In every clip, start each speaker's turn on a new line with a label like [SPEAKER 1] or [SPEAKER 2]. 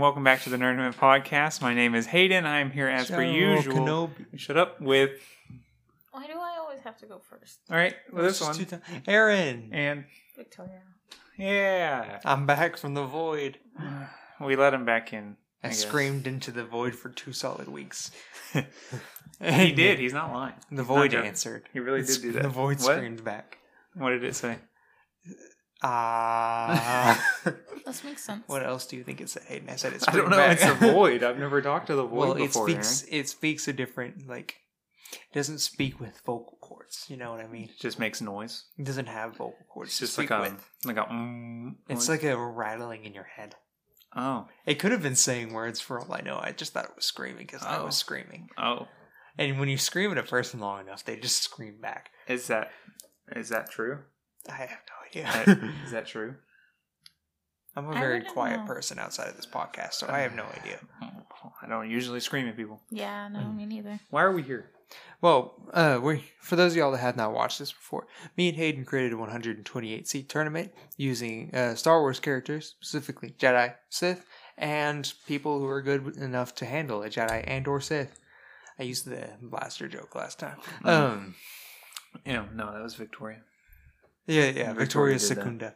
[SPEAKER 1] welcome back to the Nerdman Podcast. My name is Hayden. I am here as per usual.
[SPEAKER 2] Kenobi.
[SPEAKER 1] Shut up with...
[SPEAKER 3] Why do I always have to go first?
[SPEAKER 1] Alright, well, this one.
[SPEAKER 2] Aaron.
[SPEAKER 1] And...
[SPEAKER 3] Victoria.
[SPEAKER 1] Yeah.
[SPEAKER 2] I'm back from the void.
[SPEAKER 1] We let him back in.
[SPEAKER 2] I screamed into the void for 2 solid weeks.
[SPEAKER 1] He did. He's not lying.
[SPEAKER 2] The void answered.
[SPEAKER 1] He really did do that.
[SPEAKER 2] The void
[SPEAKER 1] What?
[SPEAKER 2] screamed back.
[SPEAKER 1] What did it say?
[SPEAKER 3] This makes sense.
[SPEAKER 2] What else do you think it said, Hayden? I said it
[SPEAKER 1] I
[SPEAKER 2] screamed
[SPEAKER 1] don't know.
[SPEAKER 2] back.
[SPEAKER 1] It's a void. I've never talked to the void
[SPEAKER 2] Well,
[SPEAKER 1] before.
[SPEAKER 2] it speaks a different, like... It doesn't speak with vocal cords. You know what I mean?
[SPEAKER 1] It just makes noise.
[SPEAKER 2] It doesn't have vocal cords.
[SPEAKER 1] It's
[SPEAKER 2] to
[SPEAKER 1] just
[SPEAKER 2] speak
[SPEAKER 1] like a...
[SPEAKER 2] with. It's
[SPEAKER 1] noise.
[SPEAKER 2] like a rattling in your head.
[SPEAKER 1] Oh.
[SPEAKER 2] It could have been saying words for all I know. I just thought it was screaming because I was screaming.
[SPEAKER 1] Oh.
[SPEAKER 2] And when you scream at a person long enough, they just scream back.
[SPEAKER 1] Is that true?
[SPEAKER 2] I have no idea.
[SPEAKER 1] Is that true?
[SPEAKER 2] I'm a
[SPEAKER 3] I
[SPEAKER 2] very
[SPEAKER 3] wouldn't
[SPEAKER 2] quiet
[SPEAKER 3] know.
[SPEAKER 2] person outside of this podcast, so I have no idea.
[SPEAKER 1] I don't usually scream at people.
[SPEAKER 3] Yeah, no, me neither.
[SPEAKER 1] Why are we here?
[SPEAKER 2] Well, for those of y'all that have not watched this before, me and Hayden created a 128-seat tournament using Star Wars characters, specifically Jedi, Sith, and people who are good enough to handle a Jedi and or Sith. I used the blaster joke last time.
[SPEAKER 1] No, that was Victoria.
[SPEAKER 2] Yeah,
[SPEAKER 1] Victoria
[SPEAKER 2] Victoria
[SPEAKER 1] did
[SPEAKER 2] Secunda.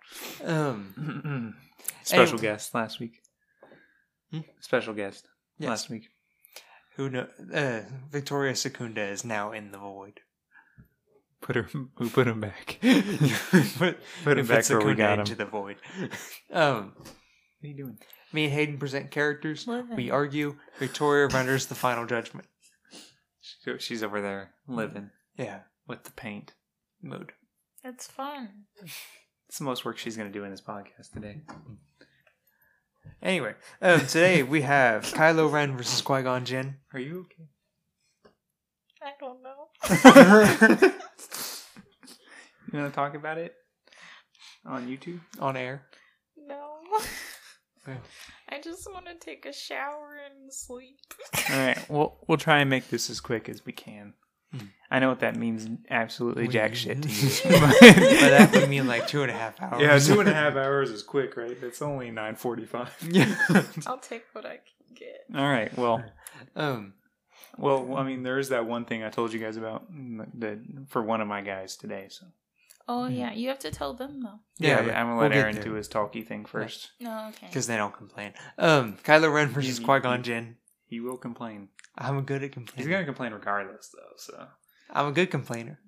[SPEAKER 1] Special guest last week.
[SPEAKER 2] Hmm?
[SPEAKER 1] Special guest
[SPEAKER 2] Yes.
[SPEAKER 1] last week.
[SPEAKER 2] Who know? Victoria Secunda is now in the void.
[SPEAKER 1] Who put him back?
[SPEAKER 2] Put
[SPEAKER 1] him back where we got him.
[SPEAKER 2] into the void.
[SPEAKER 1] What are you doing?
[SPEAKER 2] Me and Hayden present characters.
[SPEAKER 3] Living.
[SPEAKER 2] We argue. Victoria renders the final judgment.
[SPEAKER 1] She's over there living
[SPEAKER 2] Yeah,
[SPEAKER 1] with the paint.
[SPEAKER 2] mood.
[SPEAKER 3] It's fun.
[SPEAKER 1] It's the most work she's going to do in this podcast today.
[SPEAKER 2] Anyway, today we have Kylo Ren versus Qui-Gon Jinn.
[SPEAKER 1] Are you okay?
[SPEAKER 3] I don't know.
[SPEAKER 1] You want to talk about it on YouTube?
[SPEAKER 2] On air.
[SPEAKER 3] No.
[SPEAKER 2] Okay.
[SPEAKER 3] I just want to take a shower and sleep.
[SPEAKER 1] All right, we'll try and make this as quick as we can. I know what that means. Absolutely jack shit to you.
[SPEAKER 2] By that we mean like 2.5 hours.
[SPEAKER 1] Yeah, 2.5 hours is quick, right? It's only 9:45.
[SPEAKER 2] Yeah.
[SPEAKER 3] I'll take what I can get.
[SPEAKER 1] All right. Well,
[SPEAKER 2] Um.
[SPEAKER 1] I mean, there is that one thing I told you guys about for one of my guys today. So
[SPEAKER 3] Oh, yeah. You have to tell them, though.
[SPEAKER 1] yeah,
[SPEAKER 2] but
[SPEAKER 1] I'm gonna
[SPEAKER 2] we'll
[SPEAKER 1] let
[SPEAKER 2] get
[SPEAKER 1] Aaron
[SPEAKER 2] there.
[SPEAKER 1] do his talky thing first.
[SPEAKER 3] No, okay.
[SPEAKER 2] Because they don't complain. Kylo Ren versus
[SPEAKER 1] You-
[SPEAKER 2] Qui-Gon Jinn.
[SPEAKER 1] He will complain.
[SPEAKER 2] I'm good at
[SPEAKER 1] He's
[SPEAKER 2] complaining.
[SPEAKER 1] gonna complain regardless, though. So
[SPEAKER 2] I'm a good complainer.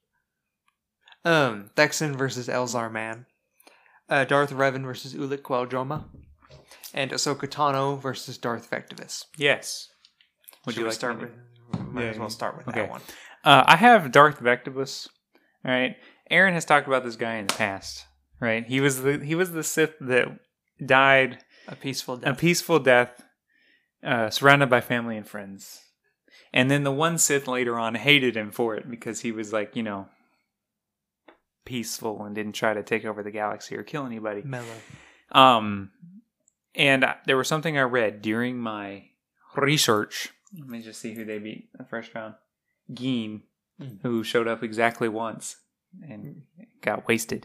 [SPEAKER 2] Thexan versus Elzar Mann. Darth Revan versus Ulic Qel-Droma. And Ahsoka Tano versus Darth Vectivus.
[SPEAKER 1] yes.
[SPEAKER 2] Would
[SPEAKER 1] Should
[SPEAKER 2] you
[SPEAKER 1] we
[SPEAKER 2] like
[SPEAKER 1] start
[SPEAKER 2] to
[SPEAKER 1] with?
[SPEAKER 2] Might as well start with
[SPEAKER 1] Okay.
[SPEAKER 2] that one.
[SPEAKER 1] I have Darth Vectivus. All right. Aaron has talked about this guy in the past, right? He was the Sith that died
[SPEAKER 2] A peaceful
[SPEAKER 1] a
[SPEAKER 2] death.
[SPEAKER 1] peaceful death, surrounded by family and friends. And then the one Sith later on hated him for it because he was like, peaceful and didn't try to take over the galaxy or kill anybody.
[SPEAKER 2] Mellow.
[SPEAKER 1] And there was something I read during my research. Let me just see who they beat the first round. Geen, who showed up exactly once and got wasted.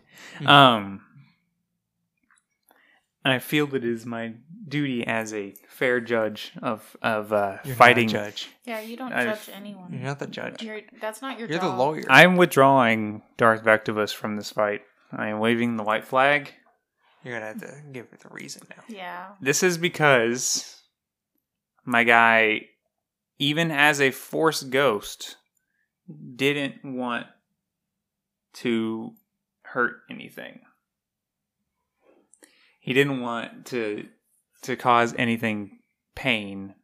[SPEAKER 1] I feel it is my duty as a fair judge of
[SPEAKER 2] You're
[SPEAKER 1] fighting.
[SPEAKER 2] not a judge.
[SPEAKER 3] Yeah, you don't
[SPEAKER 1] I've-
[SPEAKER 3] judge anyone.
[SPEAKER 2] You're not the judge.
[SPEAKER 3] That's not your
[SPEAKER 2] You're the
[SPEAKER 3] job.
[SPEAKER 2] lawyer.
[SPEAKER 1] I'm withdrawing Darth Vectivus from this fight. I am waving the white flag.
[SPEAKER 2] You're going to have to give it the reason now.
[SPEAKER 3] Yeah.
[SPEAKER 1] This is because my guy, even as a Force ghost, didn't want to hurt anything. He didn't want to cause anything pain.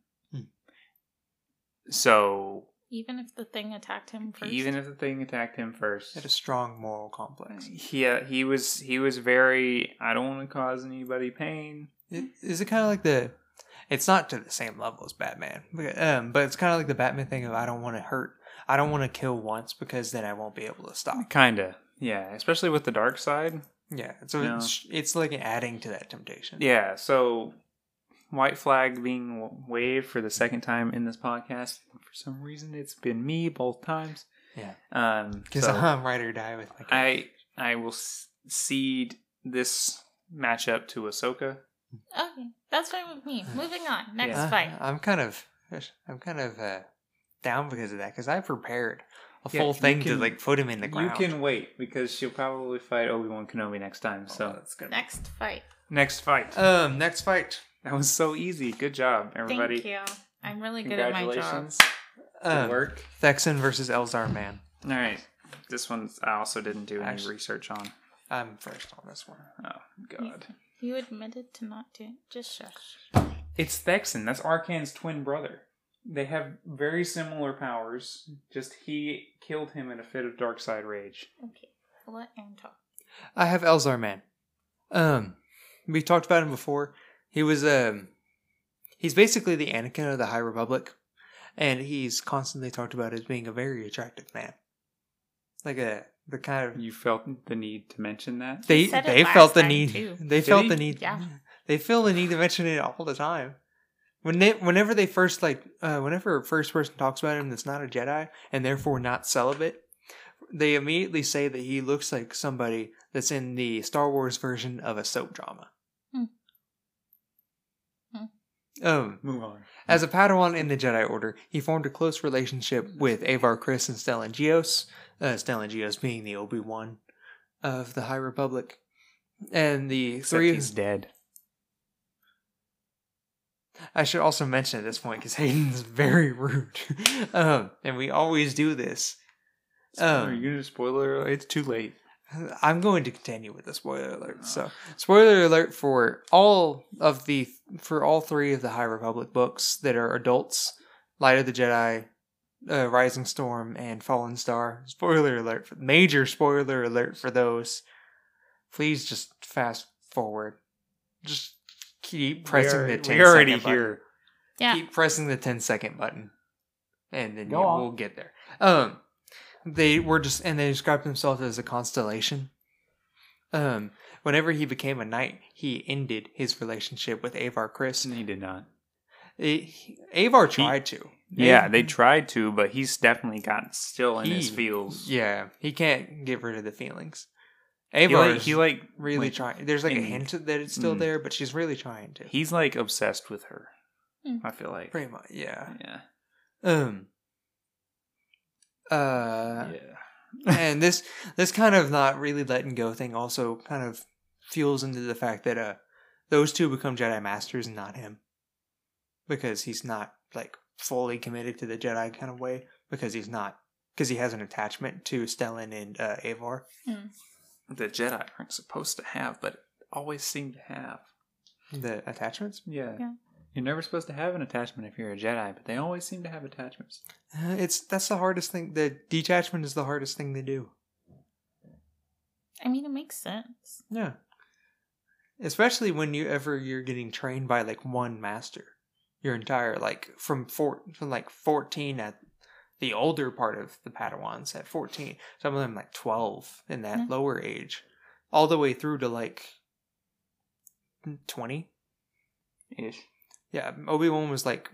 [SPEAKER 1] So
[SPEAKER 3] Even if the thing attacked him first.
[SPEAKER 1] even if the thing attacked him first,
[SPEAKER 2] He had a strong moral complex.
[SPEAKER 1] he was very, I don't want to cause anybody pain.
[SPEAKER 2] Is it kind of like the... It's not to the same level as Batman. But it's kind of like the Batman thing of I don't want to hurt. I don't want to kill once because then I won't be able to stop.
[SPEAKER 1] Kinda, yeah. Especially with the dark side.
[SPEAKER 2] Yeah. So
[SPEAKER 1] No.
[SPEAKER 2] it's like adding to that temptation.
[SPEAKER 1] Yeah, so white flag being waved for the second time in this podcast. For some reason, it's been me both times.
[SPEAKER 2] Yeah. Because
[SPEAKER 1] So
[SPEAKER 2] I'm ride or die with my character.
[SPEAKER 1] I will cede this matchup to Ahsoka.
[SPEAKER 3] Okay, that's fine with me. Moving on. Next
[SPEAKER 1] Yeah.
[SPEAKER 3] fight.
[SPEAKER 2] I'm kind of down because of that, because I prepared a
[SPEAKER 1] Yeah,
[SPEAKER 2] full
[SPEAKER 1] you
[SPEAKER 2] thing to
[SPEAKER 1] can-
[SPEAKER 2] like put him in the
[SPEAKER 1] You
[SPEAKER 2] ground.
[SPEAKER 1] can wait because she'll probably fight Obi-Wan Kenobi next time. So
[SPEAKER 2] that's gonna
[SPEAKER 3] Next fight.
[SPEAKER 1] next fight.
[SPEAKER 2] next fight.
[SPEAKER 1] That was so easy. Good job, everybody.
[SPEAKER 3] Thank you. I'm really good at my job.
[SPEAKER 1] Congratulations.
[SPEAKER 2] Um,
[SPEAKER 1] Good work.
[SPEAKER 2] Thexan versus Elzar Man.
[SPEAKER 1] All right. This one I also didn't do any
[SPEAKER 2] Actually-
[SPEAKER 1] research on.
[SPEAKER 2] I'm first on this one.
[SPEAKER 1] Oh God.
[SPEAKER 3] You admitted to not doing. Just shush.
[SPEAKER 1] It's Thexan. That's Arcan's twin brother. They have very similar powers. Just he killed him in a fit of dark side rage.
[SPEAKER 3] Okay, I'll let Aaron talk.
[SPEAKER 2] I have Elzar Man. We talked about him before. He was he's basically the Anakin of the High Republic, and he's constantly talked about as being a very attractive man. Like the kind of
[SPEAKER 1] You felt the need to mention that?
[SPEAKER 2] they
[SPEAKER 3] said it
[SPEAKER 2] they
[SPEAKER 3] last
[SPEAKER 2] felt the
[SPEAKER 3] time,
[SPEAKER 2] need.
[SPEAKER 3] too.
[SPEAKER 2] They
[SPEAKER 1] Did
[SPEAKER 2] felt
[SPEAKER 1] he?
[SPEAKER 2] the need.
[SPEAKER 3] Yeah.
[SPEAKER 2] They feel the need to mention it all the time. Whenever they first whenever a first person talks about him that's not a Jedi and therefore not celibate, they immediately say that he looks like somebody that's in the Star Wars version of a soap drama.
[SPEAKER 1] Move on.
[SPEAKER 2] As a Padawan in the Jedi Order, he formed a close relationship with Avar Kriss and Stellan Gios. Stellan Gios being the Obi-Wan of the High Republic, and the
[SPEAKER 1] Except
[SPEAKER 2] three.
[SPEAKER 1] he's dead.
[SPEAKER 2] I should also mention at this point because Hayden's very rude, and we always do this.
[SPEAKER 1] Are you gonna spoiler? It's too late.
[SPEAKER 2] I'm going to continue with the spoiler alert. So, spoiler alert for all three of the High Republic books that are adults: Light of the Jedi, Rising Storm, and Fallen Star. Spoiler alert! Major spoiler alert for those. Please just fast forward. Just keep pressing the 10
[SPEAKER 1] We're already
[SPEAKER 2] second button.
[SPEAKER 1] here.
[SPEAKER 3] Yeah.
[SPEAKER 2] Keep pressing the 10-second button, and then
[SPEAKER 1] Go on.
[SPEAKER 2] we'll get there. They described themselves as a constellation. Whenever he became a knight, he ended his relationship with Avar Kriss.
[SPEAKER 1] He did not.
[SPEAKER 2] Avar tried to.
[SPEAKER 1] Yeah, they tried to, but he's definitely got still in his
[SPEAKER 2] He-
[SPEAKER 1] feels.
[SPEAKER 2] Yeah, he can't get rid of the feelings.
[SPEAKER 1] He
[SPEAKER 2] Avar
[SPEAKER 1] really
[SPEAKER 2] really trying. There's like a
[SPEAKER 1] in-
[SPEAKER 2] hint that it's still there, but she's really trying to.
[SPEAKER 1] He's like obsessed with her.
[SPEAKER 3] Mm.
[SPEAKER 1] I feel like.
[SPEAKER 2] Pretty much, yeah.
[SPEAKER 1] Yeah. Yeah.
[SPEAKER 2] And this kind of not really letting go thing also kind of fuels into the fact that those two become Jedi Masters and not him, because he's not like fully committed to the Jedi kind of way, because he has an attachment to Stellan and Avar.
[SPEAKER 1] The Jedi aren't supposed to have, but always seem to have.
[SPEAKER 2] The attachments?
[SPEAKER 1] Yeah.
[SPEAKER 3] Yeah.
[SPEAKER 1] You're never supposed to have an attachment if you're a Jedi, but they always seem to have attachments.
[SPEAKER 2] That's the hardest thing. The detachment is the hardest thing to do.
[SPEAKER 3] I mean, it makes sense.
[SPEAKER 2] Yeah. Especially when you're getting trained by like one master. Your entire from 14 at the older part of the Padawans at 14. Some of them like 12 in that lower age. All the way through to like 20
[SPEAKER 1] Ish.
[SPEAKER 2] Yeah, Obi-Wan was like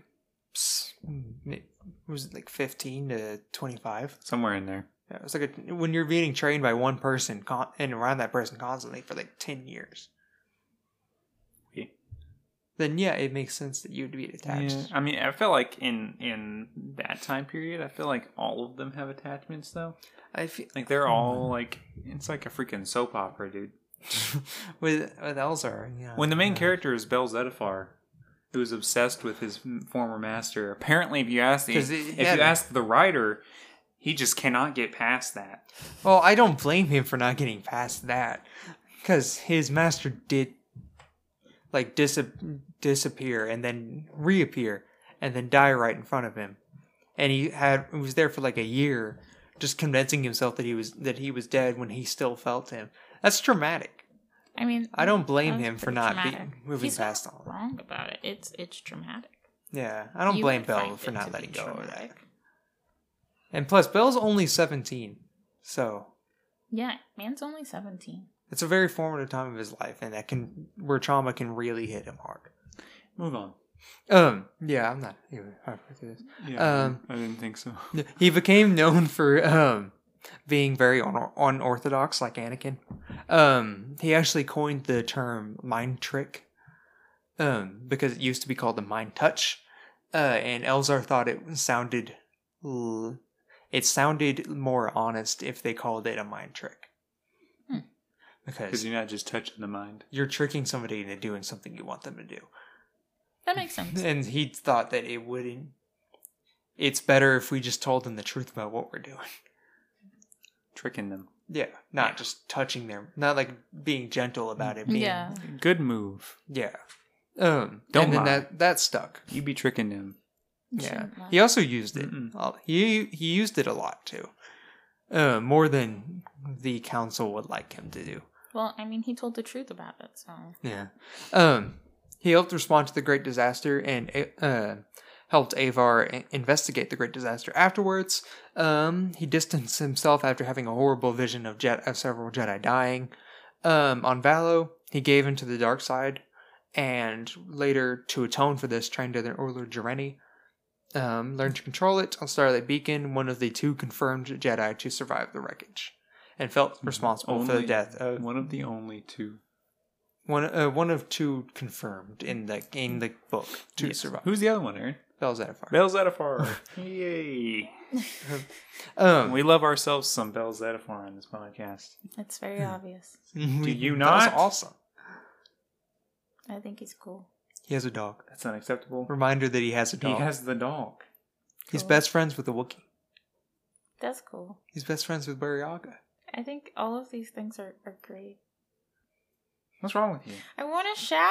[SPEAKER 2] 15 to 25.
[SPEAKER 1] Somewhere in there.
[SPEAKER 2] Yeah, it was like when you're being trained by one person and around that person constantly for like 10 years.
[SPEAKER 1] Yeah.
[SPEAKER 2] Then yeah, it makes sense that you'd be attached.
[SPEAKER 1] Yeah. I mean, I feel like in that time period, I feel like all of them have attachments, though.
[SPEAKER 2] I feel
[SPEAKER 1] Like, they're all, like, it's like a freaking soap opera, dude.
[SPEAKER 2] with Elzar, yeah.
[SPEAKER 1] When the main character is Bel Zettifar, who is obsessed with his former master, apparently, if you ask the writer, he just cannot get past that.
[SPEAKER 2] Well, I don't blame him for not getting past that, because his master did like disappear and then reappear and then die right in front of him, and he was there for like a year, just convincing himself that he was dead when he still felt him. That's traumatic.
[SPEAKER 3] I mean,
[SPEAKER 2] I don't blame
[SPEAKER 3] that's
[SPEAKER 2] him for
[SPEAKER 3] pretty
[SPEAKER 2] not
[SPEAKER 3] traumatic.
[SPEAKER 2] moving
[SPEAKER 3] He's
[SPEAKER 2] past
[SPEAKER 3] not
[SPEAKER 2] all that.
[SPEAKER 3] wrong about it. It's traumatic.
[SPEAKER 2] Yeah, I don't
[SPEAKER 3] You
[SPEAKER 2] blame
[SPEAKER 3] would
[SPEAKER 2] Belle
[SPEAKER 3] find
[SPEAKER 2] for
[SPEAKER 3] it
[SPEAKER 2] not
[SPEAKER 3] to
[SPEAKER 2] letting
[SPEAKER 3] be
[SPEAKER 2] go of that.
[SPEAKER 3] traumatic.
[SPEAKER 2] And plus, Belle's only 17, so
[SPEAKER 3] Yeah, man's only 17.
[SPEAKER 2] it's a very formative time of his life, and where trauma can really hit him hard.
[SPEAKER 1] Move on.
[SPEAKER 2] Yeah, I'm not even halfway through this.
[SPEAKER 1] Yeah, I didn't think so.
[SPEAKER 2] He became known for being very unorthodox, like Anakin. He actually coined the term mind trick, because it used to be called the Mind Touch, and Elzar thought it sounded more honest if they called it a mind trick. Because
[SPEAKER 1] you're not just touching the mind.
[SPEAKER 2] you're tricking somebody into doing something you want them to do.
[SPEAKER 3] That makes sense.
[SPEAKER 2] And he thought that it wouldn't. It's better if we just told them the truth about what we're doing.
[SPEAKER 1] Tricking them.
[SPEAKER 2] Yeah, not just touching them, not like being gentle about it. Being,
[SPEAKER 3] Yeah.
[SPEAKER 1] Good move.
[SPEAKER 2] yeah.
[SPEAKER 1] Don't
[SPEAKER 2] and then
[SPEAKER 1] lie.
[SPEAKER 2] that stuck.
[SPEAKER 1] You be tricking them.
[SPEAKER 2] Yeah,
[SPEAKER 3] Shouldn't lie.
[SPEAKER 2] he also used it.
[SPEAKER 1] Mm-mm.
[SPEAKER 2] He used it a lot too, more than the council would like him to do.
[SPEAKER 3] Well, I mean, he told the truth about it, so.
[SPEAKER 2] Yeah. He helped respond to the Great Disaster and helped Avar investigate the Great Disaster afterwards. He distanced himself after having a horrible vision of several Jedi dying. On Valo, he gave into the dark side, and later, to atone for this, trained under Orla Jareni. Learned to control it on Starlight Beacon, one of the 2 confirmed Jedi to survive the wreckage, and felt responsible for the death of
[SPEAKER 1] one of the only 2.
[SPEAKER 2] one of 2 confirmed in the book to survive.
[SPEAKER 1] Who's the other one, Aaron?
[SPEAKER 2] Bell Zettifar.
[SPEAKER 1] Bell Zettifar. Yay. We love ourselves some Bell Zettifar on this podcast.
[SPEAKER 3] It's very obvious.
[SPEAKER 1] Do you
[SPEAKER 2] That was
[SPEAKER 1] not?
[SPEAKER 2] awesome.
[SPEAKER 3] I think he's cool.
[SPEAKER 2] He has a dog.
[SPEAKER 1] That's unacceptable.
[SPEAKER 2] Reminder that he has a
[SPEAKER 1] He
[SPEAKER 2] dog.
[SPEAKER 1] has the dog.
[SPEAKER 2] He's
[SPEAKER 3] Cool.
[SPEAKER 2] best friends with the Wookiee.
[SPEAKER 3] That's cool.
[SPEAKER 2] He's best friends with Buriaga.
[SPEAKER 3] I think all of these things are great.
[SPEAKER 1] What's wrong with you?
[SPEAKER 3] I want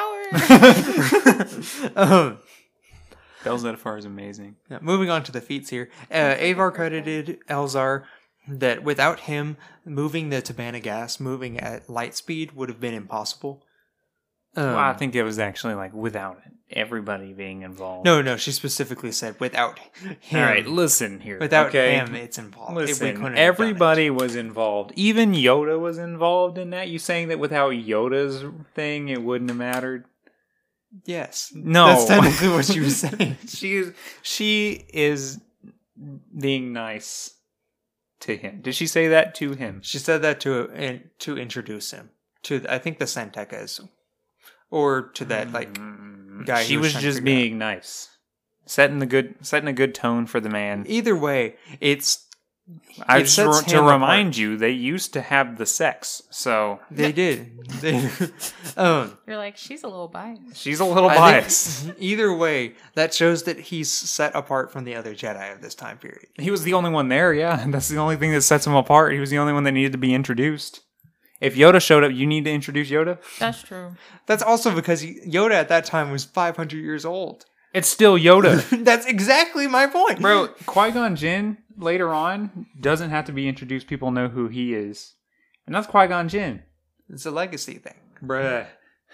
[SPEAKER 3] a shower.
[SPEAKER 1] Bell Zettifar is amazing.
[SPEAKER 2] Yeah, moving on to the feats here. Avar credited Elzar that without him, moving the Tabana gas, moving at light speed, would have been impossible.
[SPEAKER 1] Well, I think it was actually like without everybody being involved.
[SPEAKER 2] No, she specifically said without him.
[SPEAKER 1] All right, listen here.
[SPEAKER 2] Without
[SPEAKER 1] okay?
[SPEAKER 2] him, it's involved.
[SPEAKER 1] Listen, everybody was involved. Even Yoda was involved in that. You saying that without Yoda's thing, it wouldn't have mattered?
[SPEAKER 2] Yes.
[SPEAKER 1] No.
[SPEAKER 2] That's technically what she was saying.
[SPEAKER 1] She is being nice to him. Did she say that to him?
[SPEAKER 2] She said that to introduce him to, I think, the Santekas, or to that guy.
[SPEAKER 1] She
[SPEAKER 2] who
[SPEAKER 1] was
[SPEAKER 2] trying to
[SPEAKER 1] just
[SPEAKER 2] figure out.
[SPEAKER 1] being nice, setting a good tone for the man.
[SPEAKER 2] Either way, it's
[SPEAKER 1] I
[SPEAKER 2] it
[SPEAKER 1] just
[SPEAKER 2] sets
[SPEAKER 1] want to
[SPEAKER 2] him
[SPEAKER 1] remind
[SPEAKER 2] apart.
[SPEAKER 1] you, they used to have the sex, so
[SPEAKER 2] They did.
[SPEAKER 3] You're like, she's a little biased.
[SPEAKER 1] she's a little
[SPEAKER 2] I
[SPEAKER 1] biased.
[SPEAKER 2] think either way, that shows that he's set apart from the other Jedi of this time period.
[SPEAKER 1] He was the only one there, yeah. That's the only thing that sets him apart. He was the only one that needed to be introduced. If Yoda showed up, you need to introduce Yoda?
[SPEAKER 3] That's true.
[SPEAKER 2] That's also because Yoda at that time was 500 years old.
[SPEAKER 1] It's still Yoda.
[SPEAKER 2] That's exactly my point.
[SPEAKER 1] Bro, Qui-Gon Jinn, later on, doesn't have to be introduced. People know who he is. And that's Qui-Gon Jinn.
[SPEAKER 2] It's a legacy thing.
[SPEAKER 1] Bruh.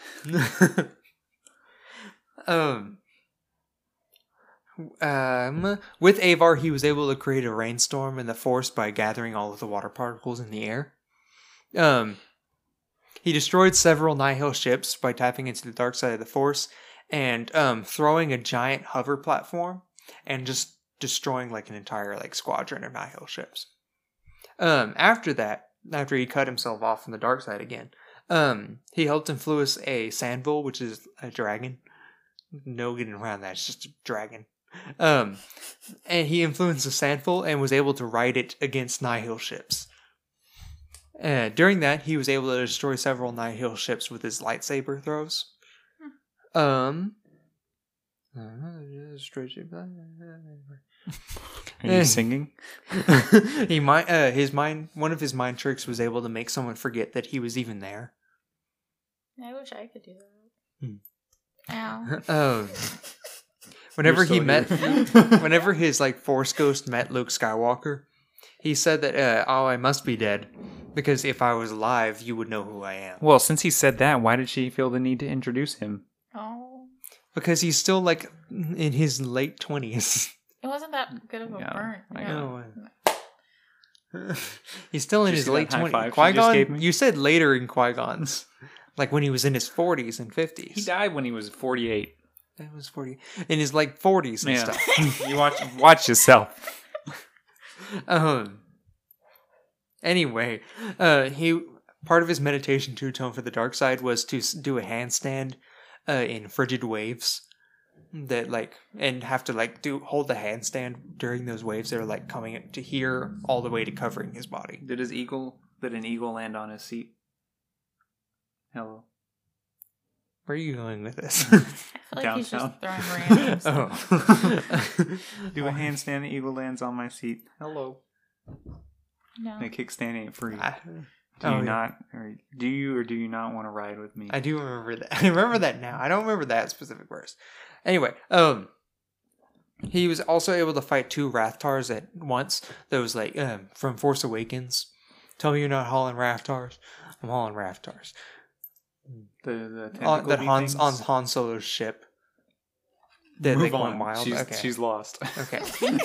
[SPEAKER 2] With Avar, he was able to create a rainstorm in the Force by gathering all of the water particles in the air. He destroyed several Nihil ships by tapping into the dark side of the Force and throwing a giant hover platform and just destroying like an entire like squadron of Nihil ships. After that, after he cut himself off from the dark side again, he helped influence a Sandville, which is a dragon. No getting around that; it's just a dragon. And he influenced the Sandville and was able to ride it against Nihil ships. During that, he was able to destroy several Nihil ships with his lightsaber throws.
[SPEAKER 1] Are you singing?
[SPEAKER 2] He one of his mind tricks was able to make someone forget that he was even there.
[SPEAKER 3] I wish I could do that.
[SPEAKER 2] Hmm.
[SPEAKER 3] Ow.
[SPEAKER 2] Whenever
[SPEAKER 1] You're
[SPEAKER 2] he
[SPEAKER 1] still
[SPEAKER 2] met,
[SPEAKER 1] here.
[SPEAKER 2] whenever his like Force ghost met Luke Skywalker, he said that, "Oh, I must be dead, because if I was alive, you would know who I am."
[SPEAKER 1] Well, since he said that, why did she feel the need to introduce him?
[SPEAKER 3] Oh.
[SPEAKER 2] Because he's still like in his late 20s.
[SPEAKER 3] It wasn't that good of a
[SPEAKER 1] Yeah,
[SPEAKER 3] burn.
[SPEAKER 1] I
[SPEAKER 3] No.
[SPEAKER 2] know. He's still in
[SPEAKER 1] Did you
[SPEAKER 2] his
[SPEAKER 1] see
[SPEAKER 2] late
[SPEAKER 1] that high
[SPEAKER 2] 20s.
[SPEAKER 1] five she just gave
[SPEAKER 2] Qui-Gon,
[SPEAKER 1] me?
[SPEAKER 2] you said later in Qui-Gon's, like when he was in his 40s and 50s.
[SPEAKER 1] He died when he was 48.
[SPEAKER 2] That was 40 in his like 40s and
[SPEAKER 1] Yeah.
[SPEAKER 2] stuff.
[SPEAKER 1] You watch yourself.
[SPEAKER 2] Anyway, he part of his meditation two-tone for the dark side was to do a handstand in frigid waves that and have to hold the handstand during those waves that are coming to here all the way to covering his body.
[SPEAKER 1] Did an eagle land on his seat? Hello.
[SPEAKER 2] Where are you going with this?
[SPEAKER 3] I feel like he's
[SPEAKER 1] Downtown.
[SPEAKER 3] just throwing random stuff.
[SPEAKER 2] Oh.
[SPEAKER 1] Do a handstand, the eagle lands on my seat. Hello.
[SPEAKER 3] No.
[SPEAKER 1] And a kickstand ain't free.
[SPEAKER 2] Do
[SPEAKER 1] Do you not want to ride with me?
[SPEAKER 2] I do remember that. I remember that now. I don't remember that specific verse. Anyway, he was also able to fight 2 Rathtars at once. That was from Force Awakens. Tell me you're not hauling Rathtars. I'm hauling Rathtars.
[SPEAKER 1] The
[SPEAKER 2] That Han Solo's ship. That
[SPEAKER 1] Move
[SPEAKER 2] going
[SPEAKER 1] on.
[SPEAKER 2] wild.
[SPEAKER 1] She's lost.
[SPEAKER 2] Okay.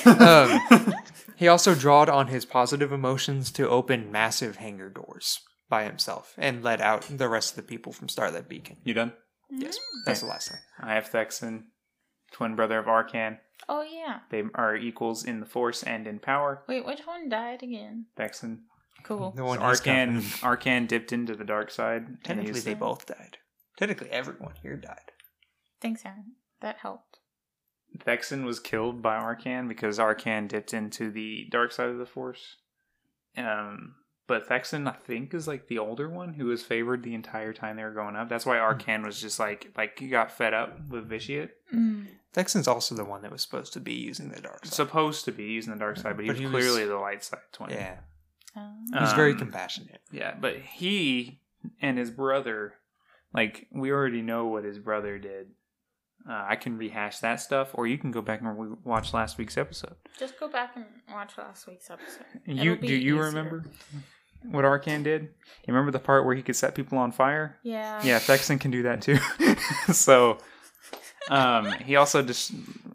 [SPEAKER 2] He also drawed on his positive emotions to open massive hangar doors by himself and let out the rest of the people from Starlight Beacon.
[SPEAKER 1] You done?
[SPEAKER 2] Yes, that's the last time.
[SPEAKER 1] I have Thexan, twin brother of Arcan.
[SPEAKER 3] Oh, yeah.
[SPEAKER 1] They are equals in the Force and in power.
[SPEAKER 3] Wait, which one died again?
[SPEAKER 1] Thexan.
[SPEAKER 3] Cool.
[SPEAKER 2] The one he's got.
[SPEAKER 1] Arcan dipped into the dark side. and
[SPEAKER 2] Technically,
[SPEAKER 1] used-
[SPEAKER 2] they both died. Technically, everyone here died.
[SPEAKER 3] Thanks, Aaron. That helped.
[SPEAKER 1] Thexan was killed by Arcan because Arcan dipped into the dark side of the Force. But Thexan, I think, is the older one who was favored the entire time they were going up. That's why Arcan was just he got fed up with Vitiate.
[SPEAKER 3] Mm.
[SPEAKER 2] Thexan's also the one that was supposed to be using the dark side.
[SPEAKER 1] Supposed to be using the dark side, but he was clearly the light side twin.
[SPEAKER 2] Yeah.
[SPEAKER 3] Oh.
[SPEAKER 2] He's very compassionate.
[SPEAKER 1] Yeah, but he and his brother, we already know what his brother did. I can rehash that stuff, or you can go back and watch last week's episode.
[SPEAKER 3] Just go back and watch last week's episode.
[SPEAKER 1] Do you remember what Arcan did? You remember the part where he could set people on fire?
[SPEAKER 3] Yeah.
[SPEAKER 1] Yeah, Thexan can do that too. So, he also just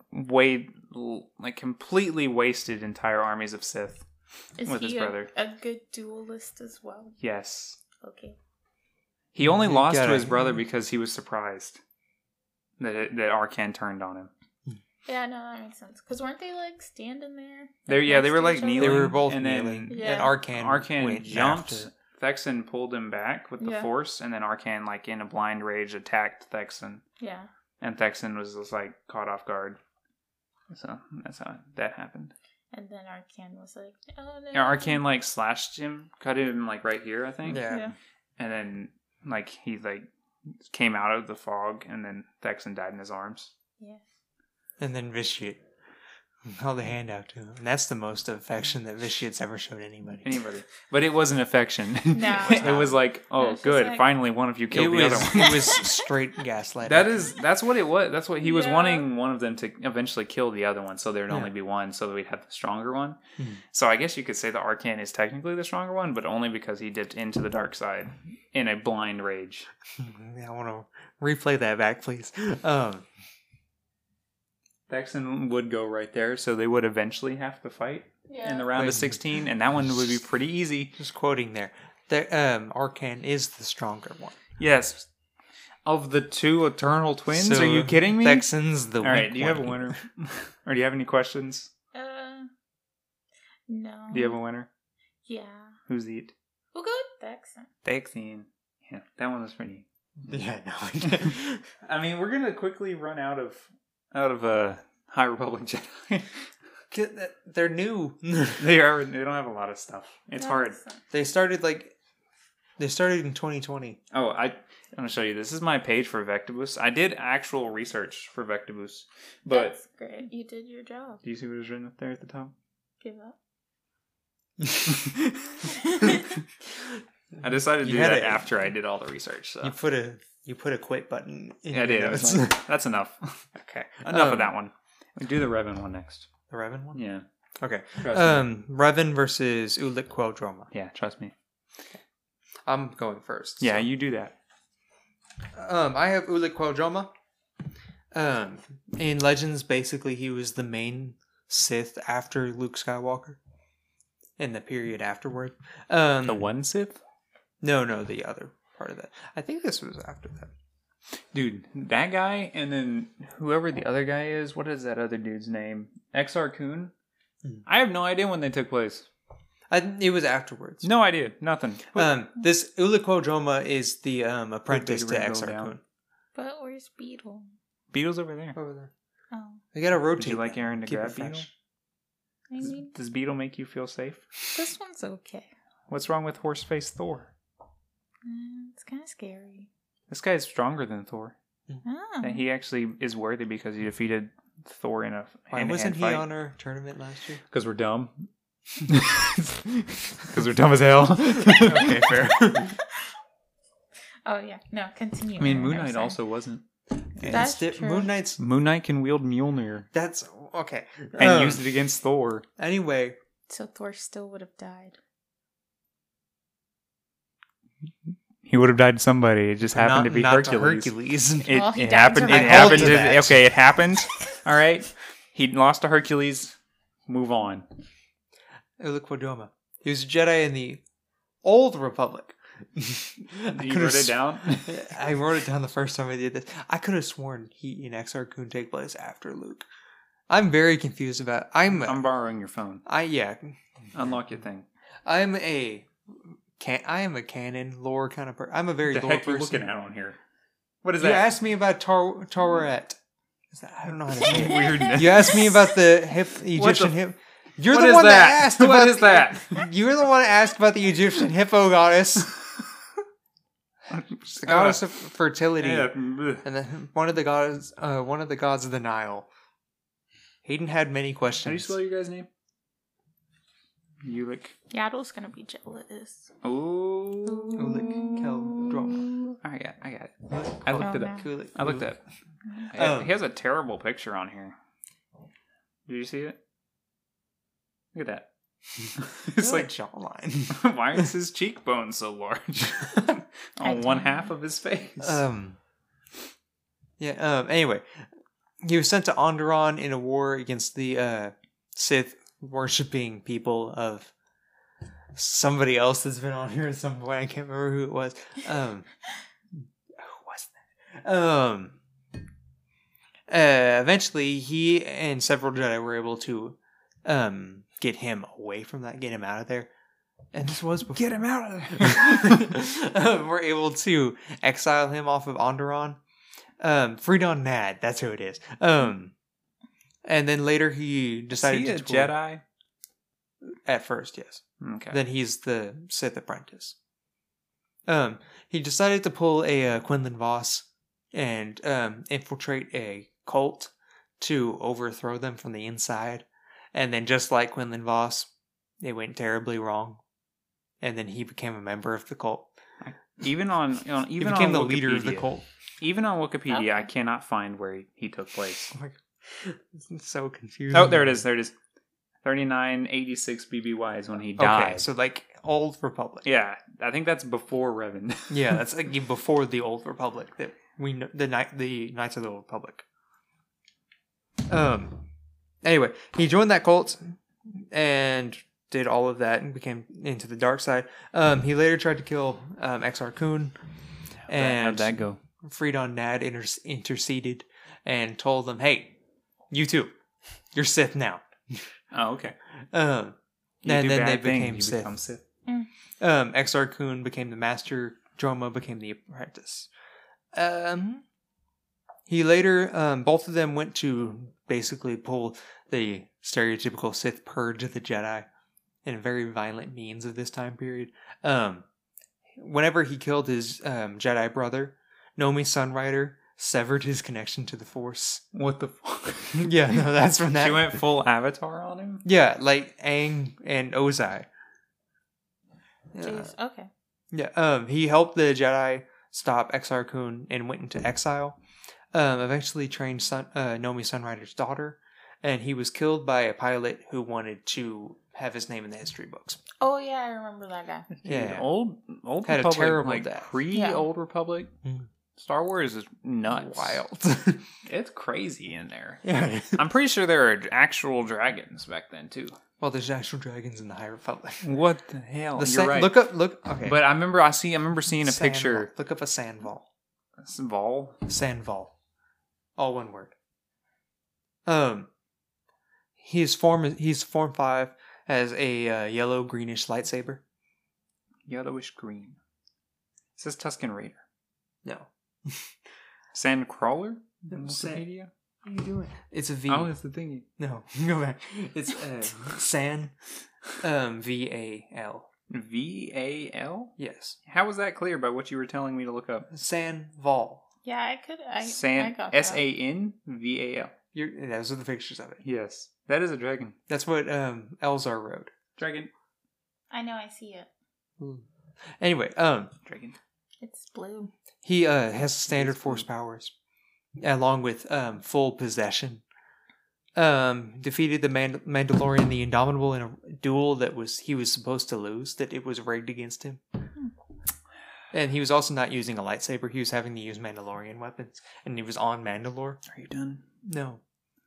[SPEAKER 1] completely wasted entire armies of Sith with his brother.
[SPEAKER 3] A good duelist as well?
[SPEAKER 1] Yes.
[SPEAKER 3] Okay.
[SPEAKER 1] He only
[SPEAKER 2] You
[SPEAKER 1] lost to
[SPEAKER 2] gotta-
[SPEAKER 1] his brother because he was surprised that Arcan turned on him.
[SPEAKER 3] Yeah, no, that makes sense. Because weren't they standing there?
[SPEAKER 1] They were
[SPEAKER 3] next to each other?
[SPEAKER 1] kneeling.
[SPEAKER 2] They were both
[SPEAKER 1] and then
[SPEAKER 2] kneeling.
[SPEAKER 3] Yeah.
[SPEAKER 2] And Arcan went
[SPEAKER 1] jumped.
[SPEAKER 2] after.
[SPEAKER 1] Thexan pulled him back with the
[SPEAKER 3] Yeah.
[SPEAKER 1] Force, and then Arcan, in a blind rage, attacked Thexan.
[SPEAKER 3] Yeah.
[SPEAKER 1] And Thexan was just, caught off guard. So, that's how that happened.
[SPEAKER 3] And then Arcan was like, oh no.
[SPEAKER 1] Yeah, Arcan, slashed him, cut him, right here, I think.
[SPEAKER 2] Yeah.
[SPEAKER 1] And then, he, came out of the fog, and then Thexan died in his arms.
[SPEAKER 3] Yeah.
[SPEAKER 2] And then Vitiate held a hand out to him. And that's the most affection that Vitiate's ever showed anybody.
[SPEAKER 1] But it wasn't affection.
[SPEAKER 3] No.
[SPEAKER 1] It was oh,
[SPEAKER 3] It's just
[SPEAKER 1] good, finally one of you killed the other one.
[SPEAKER 2] It was straight gaslighting.
[SPEAKER 1] That's what it was. That's what he was
[SPEAKER 3] Yeah.
[SPEAKER 1] wanting one of them to eventually kill the other one, so there'd only
[SPEAKER 2] Yeah.
[SPEAKER 1] be one, so that we'd have the stronger one.
[SPEAKER 2] Mhm.
[SPEAKER 1] So I guess you could say the Arcan is technically the stronger one, but only because he dipped into the dark side in a blind rage.
[SPEAKER 2] I want to replay that back, please.
[SPEAKER 1] Thexan would go right there, so they would eventually have to fight
[SPEAKER 3] Yeah.
[SPEAKER 1] in the round
[SPEAKER 2] Wait.
[SPEAKER 1] of 16, and that one would be pretty easy.
[SPEAKER 2] Just quoting there. Arcan is the stronger one.
[SPEAKER 1] Yes. Of the 2 eternal twins?
[SPEAKER 2] So,
[SPEAKER 1] Are you kidding me?
[SPEAKER 2] Thexan's the
[SPEAKER 1] All right,
[SPEAKER 2] weak
[SPEAKER 1] do you have a
[SPEAKER 2] one.
[SPEAKER 1] winner? Or do you have any questions?
[SPEAKER 3] No.
[SPEAKER 1] Do you have a winner?
[SPEAKER 3] Yeah.
[SPEAKER 1] Who's the
[SPEAKER 3] We'll go with Thexan.
[SPEAKER 1] Thexan? Yeah, that one was pretty.
[SPEAKER 2] Yeah, no.
[SPEAKER 1] I mean, we're gonna quickly run out of High Republic Jedi.
[SPEAKER 2] They're new.
[SPEAKER 1] They don't have a lot of stuff. It's hard.
[SPEAKER 2] They started in 2020.
[SPEAKER 1] Oh, I'm gonna show you. This is my page for Vectibus. I did actual research for Vectibus, but
[SPEAKER 3] That's great. You did your job.
[SPEAKER 1] do you see what is written up there at the top?
[SPEAKER 3] Give up.
[SPEAKER 1] I decided to
[SPEAKER 2] You
[SPEAKER 1] do
[SPEAKER 2] had
[SPEAKER 1] that
[SPEAKER 2] a-
[SPEAKER 1] after I did all the research. So.
[SPEAKER 2] You put a quit button in
[SPEAKER 1] Yeah, I
[SPEAKER 2] your
[SPEAKER 1] did. I
[SPEAKER 2] notes.
[SPEAKER 1] was like, that's enough.
[SPEAKER 2] Okay.
[SPEAKER 1] Enough of that one. We do the Revan one next.
[SPEAKER 2] The Revan one?
[SPEAKER 1] Yeah.
[SPEAKER 2] Okay.
[SPEAKER 1] Trust me.
[SPEAKER 2] Revan versus Ulic Queldroma.
[SPEAKER 1] Yeah, trust me.
[SPEAKER 2] I'm going first.
[SPEAKER 1] Yeah,
[SPEAKER 2] so.
[SPEAKER 1] you do that.
[SPEAKER 2] I have Ulic Queldroma. In Legends, basically, he was the main Sith after Luke Skywalker. In the period afterward.
[SPEAKER 1] The one Sith?
[SPEAKER 2] No, the other part of that. I think this was after that.
[SPEAKER 1] Dude, that guy, and then whoever the other guy is, what is that other dude's name? Exar Kun? I have no idea when they took place.
[SPEAKER 2] It was afterwards.
[SPEAKER 1] No idea. Nothing.
[SPEAKER 2] This Ulic Queldroma is the apprentice
[SPEAKER 1] Big
[SPEAKER 2] to
[SPEAKER 1] red go
[SPEAKER 2] Exar
[SPEAKER 1] down.
[SPEAKER 2] Kun.
[SPEAKER 3] But where's Beetle?
[SPEAKER 1] Beetle's over there.
[SPEAKER 2] Over there.
[SPEAKER 3] Oh,
[SPEAKER 2] They gotta rotate.
[SPEAKER 1] Would you like
[SPEAKER 2] them.
[SPEAKER 1] Aaron to
[SPEAKER 2] Keep
[SPEAKER 1] grab
[SPEAKER 2] it fresh.
[SPEAKER 1] Beetle?
[SPEAKER 3] I mean,
[SPEAKER 1] Does Beetle make you feel safe?
[SPEAKER 3] this one's okay.
[SPEAKER 1] What's wrong with Horseface Thor?
[SPEAKER 3] It's kind of scary.
[SPEAKER 1] This guy's stronger than Thor.
[SPEAKER 3] Oh.
[SPEAKER 1] And he actually is worthy because he defeated Thor in a
[SPEAKER 2] Why
[SPEAKER 1] hand-to-hand
[SPEAKER 2] wasn't he
[SPEAKER 1] fight.
[SPEAKER 2] on our tournament last year?
[SPEAKER 1] Because we're dumb. Because we're dumb as hell.
[SPEAKER 2] Okay, fair.
[SPEAKER 3] Oh, yeah. No, continue.
[SPEAKER 1] I mean, Moon
[SPEAKER 3] I'm
[SPEAKER 1] Knight
[SPEAKER 3] sorry.
[SPEAKER 1] also wasn't.
[SPEAKER 3] That's true.
[SPEAKER 2] Moon Knight's.
[SPEAKER 1] Moon Knight can wield Mjolnir
[SPEAKER 2] That's okay.
[SPEAKER 1] and used it against Thor.
[SPEAKER 2] Anyway,
[SPEAKER 3] So Thor still would have died.
[SPEAKER 1] He would have died to somebody. It just happened to be
[SPEAKER 2] not
[SPEAKER 1] Hercules.
[SPEAKER 2] To Hercules.
[SPEAKER 1] It,
[SPEAKER 3] Well, he
[SPEAKER 1] it
[SPEAKER 3] died
[SPEAKER 1] happened.
[SPEAKER 3] to
[SPEAKER 1] It
[SPEAKER 3] Hercules.
[SPEAKER 1] happened.
[SPEAKER 2] Hold to that.
[SPEAKER 1] Okay, it happened. All right. He lost to Hercules. Move on.
[SPEAKER 2] Uliquidoma. He was a Jedi in the Old Republic.
[SPEAKER 1] You wrote it down.
[SPEAKER 2] I wrote it down the first time I did this. I could have sworn he and Exar Kun take place after Luke. I'm very confused about.
[SPEAKER 1] I'm borrowing your phone.
[SPEAKER 2] Yeah.
[SPEAKER 1] Unlock your thing.
[SPEAKER 2] I am a canon lore kind of person. I'm a very
[SPEAKER 1] What the
[SPEAKER 2] lore
[SPEAKER 1] heck are you
[SPEAKER 2] person.
[SPEAKER 1] looking at on here? What is
[SPEAKER 2] You
[SPEAKER 1] that?
[SPEAKER 2] asked me about Tauret. I don't know how to say it.
[SPEAKER 1] Weirdness.
[SPEAKER 2] You asked me about the Egyptian hip. You're
[SPEAKER 1] what
[SPEAKER 2] the
[SPEAKER 1] is
[SPEAKER 2] one
[SPEAKER 1] that?
[SPEAKER 2] that asked
[SPEAKER 1] What
[SPEAKER 2] about
[SPEAKER 1] is that?
[SPEAKER 2] You're the one that asked about the Egyptian hippo goddess. The goddess of fertility.
[SPEAKER 1] Yeah.
[SPEAKER 2] And then one of the gods of the Nile. Hayden had many questions.
[SPEAKER 1] How do you spell your guy's name? Ulick.
[SPEAKER 3] Yaddle's gonna be jealous.
[SPEAKER 1] Oh.
[SPEAKER 2] Ulick Keldroma.
[SPEAKER 1] I got it. I looked it up.
[SPEAKER 2] Kulik.
[SPEAKER 1] I looked it up.
[SPEAKER 2] Oh.
[SPEAKER 1] He has a terrible picture on here. Did you see it? Look at that. It's like,
[SPEAKER 2] jawline.
[SPEAKER 1] why is his cheekbone so large on one half of his face?
[SPEAKER 2] Anyway, he was sent to Onderon in a war against the Sith worshipping people of somebody else that's been on here at some point. I can't remember who it was. Who was that? Eventually, he and several Jedi were able to get him away from that, get him out of there. And this was before.
[SPEAKER 1] Get him out of there!
[SPEAKER 2] We're able to exile him off of Onderon. Freedon Nad, that's who it is. And then later he decided
[SPEAKER 1] Is he
[SPEAKER 2] to
[SPEAKER 1] a Jedi?
[SPEAKER 2] At first, yes.
[SPEAKER 1] Okay.
[SPEAKER 2] Then he's the Sith apprentice. He decided to pull a Quinlan Voss and infiltrate a cult to overthrow them from the inside. And then just like Quinlan Voss, it went terribly wrong. And then he became a member of the cult.
[SPEAKER 1] Even on
[SPEAKER 2] He became the leader of the
[SPEAKER 1] Wikipedia-
[SPEAKER 2] cult.
[SPEAKER 1] Even on Wikipedia,
[SPEAKER 3] Okay.
[SPEAKER 1] I cannot find where he took place.
[SPEAKER 2] It's so confusing.
[SPEAKER 1] Oh, there it is. There it is. 3986 BBY is when he died.
[SPEAKER 2] Okay, so like Old Republic.
[SPEAKER 1] Yeah, I think that's before Revan.
[SPEAKER 2] Yeah, that's like before the Old Republic that we know, the Knights of the Old Republic. Anyway, he joined that cult and did all of that and became into the dark side. He later tried to kill Exar Kun, and
[SPEAKER 1] How'd that go?
[SPEAKER 2] Freedon Nad interceded and told them, "Hey, you two, you're Sith now."
[SPEAKER 1] Oh, okay.
[SPEAKER 2] And
[SPEAKER 1] You do
[SPEAKER 2] then they
[SPEAKER 1] bad things,
[SPEAKER 2] became
[SPEAKER 1] you
[SPEAKER 2] Sith.
[SPEAKER 1] become Sith.
[SPEAKER 2] Exar Kun became the master. Droma became the apprentice. He later, both of them went to basically pull the stereotypical Sith purge of the Jedi in very violent means of this time period. Whenever he killed his Jedi brother, Nomi Sunrider severed his connection to the Force.
[SPEAKER 1] What the fuck?
[SPEAKER 2] Yeah, no, that's from that.
[SPEAKER 1] She went full Avatar on him?
[SPEAKER 2] Yeah, like Aang and Ozai.
[SPEAKER 3] Jeez. Okay.
[SPEAKER 2] Yeah, he helped the Jedi stop Exar Kun and went into exile. Eventually trained Nomi Sunrider's daughter, and he was killed by a pilot who wanted to have his name in the history books.
[SPEAKER 3] Oh yeah, I remember that guy.
[SPEAKER 2] Yeah.
[SPEAKER 1] Dude, old
[SPEAKER 2] Had a
[SPEAKER 1] Republic,
[SPEAKER 2] terrible
[SPEAKER 1] like
[SPEAKER 2] death.
[SPEAKER 1] pre-Old Republic.
[SPEAKER 2] Mhm.
[SPEAKER 1] Star Wars is nuts.
[SPEAKER 2] Wild.
[SPEAKER 1] It's crazy in there.
[SPEAKER 2] Yeah.
[SPEAKER 1] I'm pretty sure there were actual dragons back then too.
[SPEAKER 2] Well, there's actual dragons in the High Republic.
[SPEAKER 1] What the hell?
[SPEAKER 2] The
[SPEAKER 1] You're right.
[SPEAKER 2] Look. Okay.
[SPEAKER 1] But I remember seeing a picture.
[SPEAKER 2] Look up a Sandval.
[SPEAKER 1] Vol.
[SPEAKER 2] Sandval. All one word. He's form 5 as a yellow greenish lightsaber.
[SPEAKER 1] Yellowish green. It says Tusken Raider.
[SPEAKER 2] No.
[SPEAKER 1] Sandcrawler?
[SPEAKER 2] Sand-
[SPEAKER 1] Wikipedia?
[SPEAKER 2] What are you doing? It's a V.
[SPEAKER 1] Oh, it's the thingy.
[SPEAKER 2] No, go back. It's San, VAL.
[SPEAKER 1] VAL?
[SPEAKER 2] Yes,
[SPEAKER 1] How was that clear by what you were telling me to look up?
[SPEAKER 2] San Val.
[SPEAKER 3] Yeah, I could. I got that.
[SPEAKER 1] SANVAL.
[SPEAKER 2] Those are the pictures of it.
[SPEAKER 1] Yes. That is a dragon.
[SPEAKER 2] That's what Elzar wrote.
[SPEAKER 1] Dragon.
[SPEAKER 3] I know. I see it.
[SPEAKER 2] Anyway,
[SPEAKER 1] Dragon.
[SPEAKER 3] It's blue.
[SPEAKER 2] he has standard force powers, along with full possession. Defeated the Mandalorian the Indomitable in a duel that he was supposed to lose. That it was rigged against him. And he was also not using a lightsaber. He was having to use Mandalorian weapons, and he was on Mandalore.
[SPEAKER 1] Are you done?
[SPEAKER 2] No.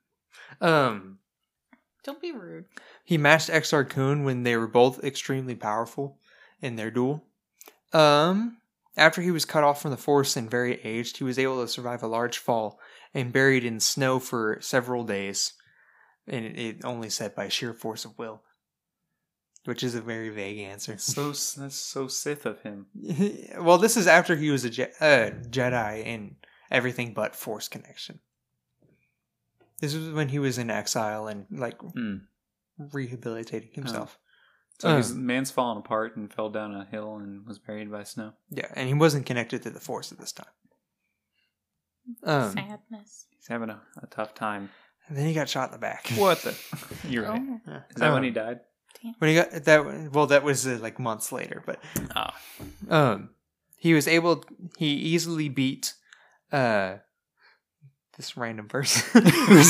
[SPEAKER 3] Don't be rude.
[SPEAKER 2] He matched Exar Kun when they were both extremely powerful in their duel. After he was cut off from the Force and very aged, he was able to survive a large fall and buried in snow for several days. And it only said by sheer force of will. Which is a very vague answer.
[SPEAKER 1] That's so Sith of him.
[SPEAKER 2] Well, this is after he was a Jedi in everything but Force connection. This was when he was in exile and rehabilitating himself.
[SPEAKER 1] So his man's fallen apart and fell down a hill and was buried by snow.
[SPEAKER 2] Yeah, and he wasn't connected to the Force at this time.
[SPEAKER 3] Sadness.
[SPEAKER 1] He's having a tough time.
[SPEAKER 2] And then he got shot in the back.
[SPEAKER 1] What the? You're right.
[SPEAKER 3] Oh.
[SPEAKER 1] Is that when he died?
[SPEAKER 2] When he got that, well, that was like months later. But he was able. He easily beat this random person.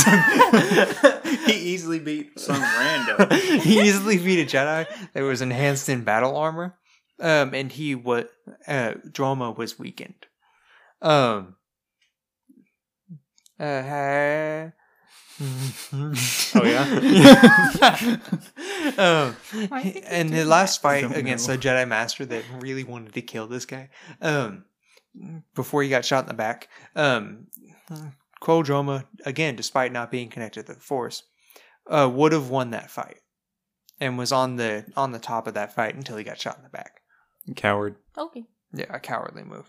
[SPEAKER 2] He easily beat
[SPEAKER 1] some random.
[SPEAKER 2] He easily beat a Jedi that was enhanced in battle armor. And he was Droma was weakened.
[SPEAKER 1] Oh yeah.
[SPEAKER 2] And the last fight against a Jedi Master that really wanted to kill this guy, before he got shot in the back, Quo Droma, again, despite not being connected to the Force, would have won that fight, and was on the top of that fight until he got shot in the back.
[SPEAKER 1] Coward.
[SPEAKER 3] Okay.
[SPEAKER 2] Yeah, a cowardly move.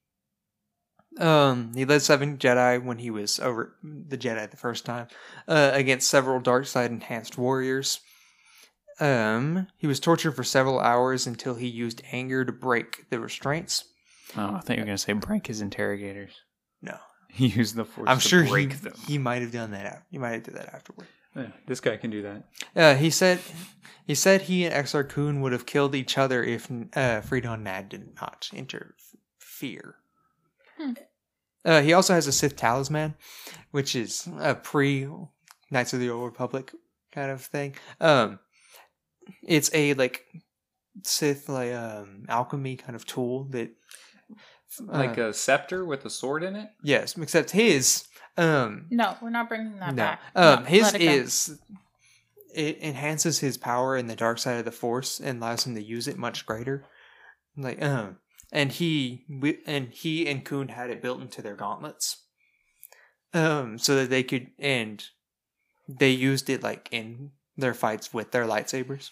[SPEAKER 2] He led 7 Jedi when he was over the Jedi the first time, against several dark side enhanced warriors. He was tortured for several hours until he used anger to break the restraints.
[SPEAKER 1] Oh, I thought you were going to say break his interrogators.
[SPEAKER 2] No.
[SPEAKER 1] He used the Force
[SPEAKER 2] I'm
[SPEAKER 1] to
[SPEAKER 2] sure
[SPEAKER 1] break them.
[SPEAKER 2] He might have done that. He might have done that afterward.
[SPEAKER 1] Yeah, this guy can do that.
[SPEAKER 2] He said he and Exar Kun would have killed each other if Freedon Mad did not interfere. He also has a Sith talisman, which is a pre-Knights of the Old Republic kind of thing. It's a Sith alchemy kind of tool that
[SPEAKER 1] like a scepter with a sword in it.
[SPEAKER 2] Yes, except his.
[SPEAKER 3] No, we're not bringing that back.
[SPEAKER 2] His
[SPEAKER 3] let it go.
[SPEAKER 2] is. It enhances his power in the dark side of the Force and allows him to use it much greater. And he and Kun had it built into their gauntlets, so that they could, and they used it in their fights with their lightsabers,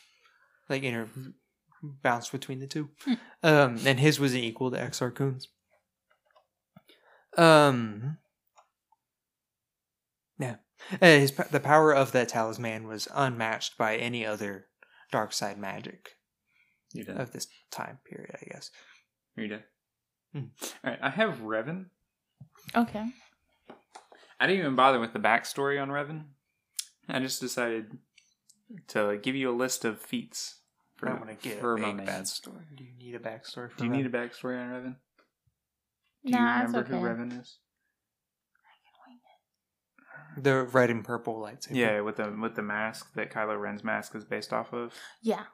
[SPEAKER 2] bounce between the two. And his was an equal to Exar Kun's. Yeah, the power of that talisman was unmatched by any other dark side magic of this time period, I guess.
[SPEAKER 1] Are you done? Alright, I have Revan.
[SPEAKER 3] Okay.
[SPEAKER 1] I didn't even bother with the backstory on Revan. I just decided to give you a list of feats.
[SPEAKER 2] I'm going to get a big backstory. Do you need a backstory for
[SPEAKER 1] Do you need a backstory on Revan? Do you
[SPEAKER 3] Nah,
[SPEAKER 1] remember
[SPEAKER 3] it's okay.
[SPEAKER 1] who Revan is?
[SPEAKER 2] The red and purple lightsaber?
[SPEAKER 1] Yeah, with the mask that Kylo Ren's mask is based off of.
[SPEAKER 3] Yeah.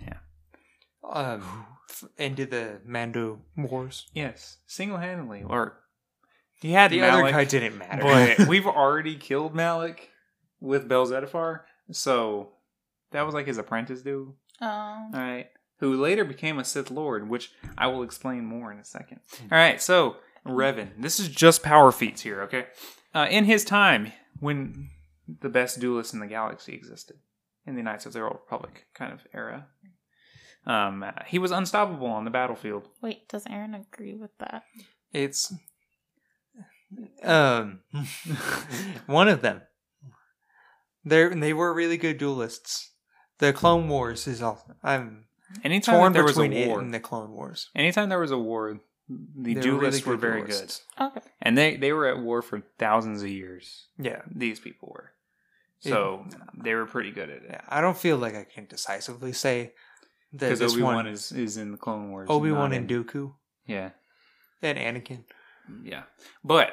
[SPEAKER 2] Into the Mando Wars.
[SPEAKER 1] Yes, single-handedly. Or he had
[SPEAKER 2] the
[SPEAKER 1] Malak,
[SPEAKER 2] other guy didn't matter.
[SPEAKER 1] but we've already killed Malak with Bel Zettifar, so that was his apprentice dude.
[SPEAKER 3] Oh.
[SPEAKER 1] All right, who later became a Sith Lord, which I will explain more in a second. All right, so Revan. This is just power feats here, okay? In his time, when the best duelist in the galaxy existed, in the Knights of the Old Republic kind of era, he was unstoppable on the battlefield.
[SPEAKER 3] Wait, does Aaron agree with that?
[SPEAKER 2] It's One of them. They were really good duelists. The Clone Wars is all. I'm
[SPEAKER 1] Anytime
[SPEAKER 2] torn
[SPEAKER 1] that there was
[SPEAKER 2] between
[SPEAKER 1] a
[SPEAKER 2] it
[SPEAKER 1] war,
[SPEAKER 2] and the Clone Wars.
[SPEAKER 1] anytime there was a war, the
[SPEAKER 2] They were
[SPEAKER 1] duelists
[SPEAKER 2] really
[SPEAKER 1] were very
[SPEAKER 2] duelists.
[SPEAKER 1] good.
[SPEAKER 3] Okay.
[SPEAKER 1] And they were at war for thousands of years.
[SPEAKER 2] Yeah.
[SPEAKER 1] These people were. So they were pretty good at it.
[SPEAKER 2] Yeah. I don't feel like I can decisively say that
[SPEAKER 1] Because
[SPEAKER 2] this
[SPEAKER 1] Obi-Wan
[SPEAKER 2] one
[SPEAKER 1] is in the Clone Wars.
[SPEAKER 2] Obi-Wan
[SPEAKER 1] not
[SPEAKER 2] and
[SPEAKER 1] in-
[SPEAKER 2] Dooku
[SPEAKER 1] Yeah.
[SPEAKER 2] and Anakin.
[SPEAKER 1] Yeah. But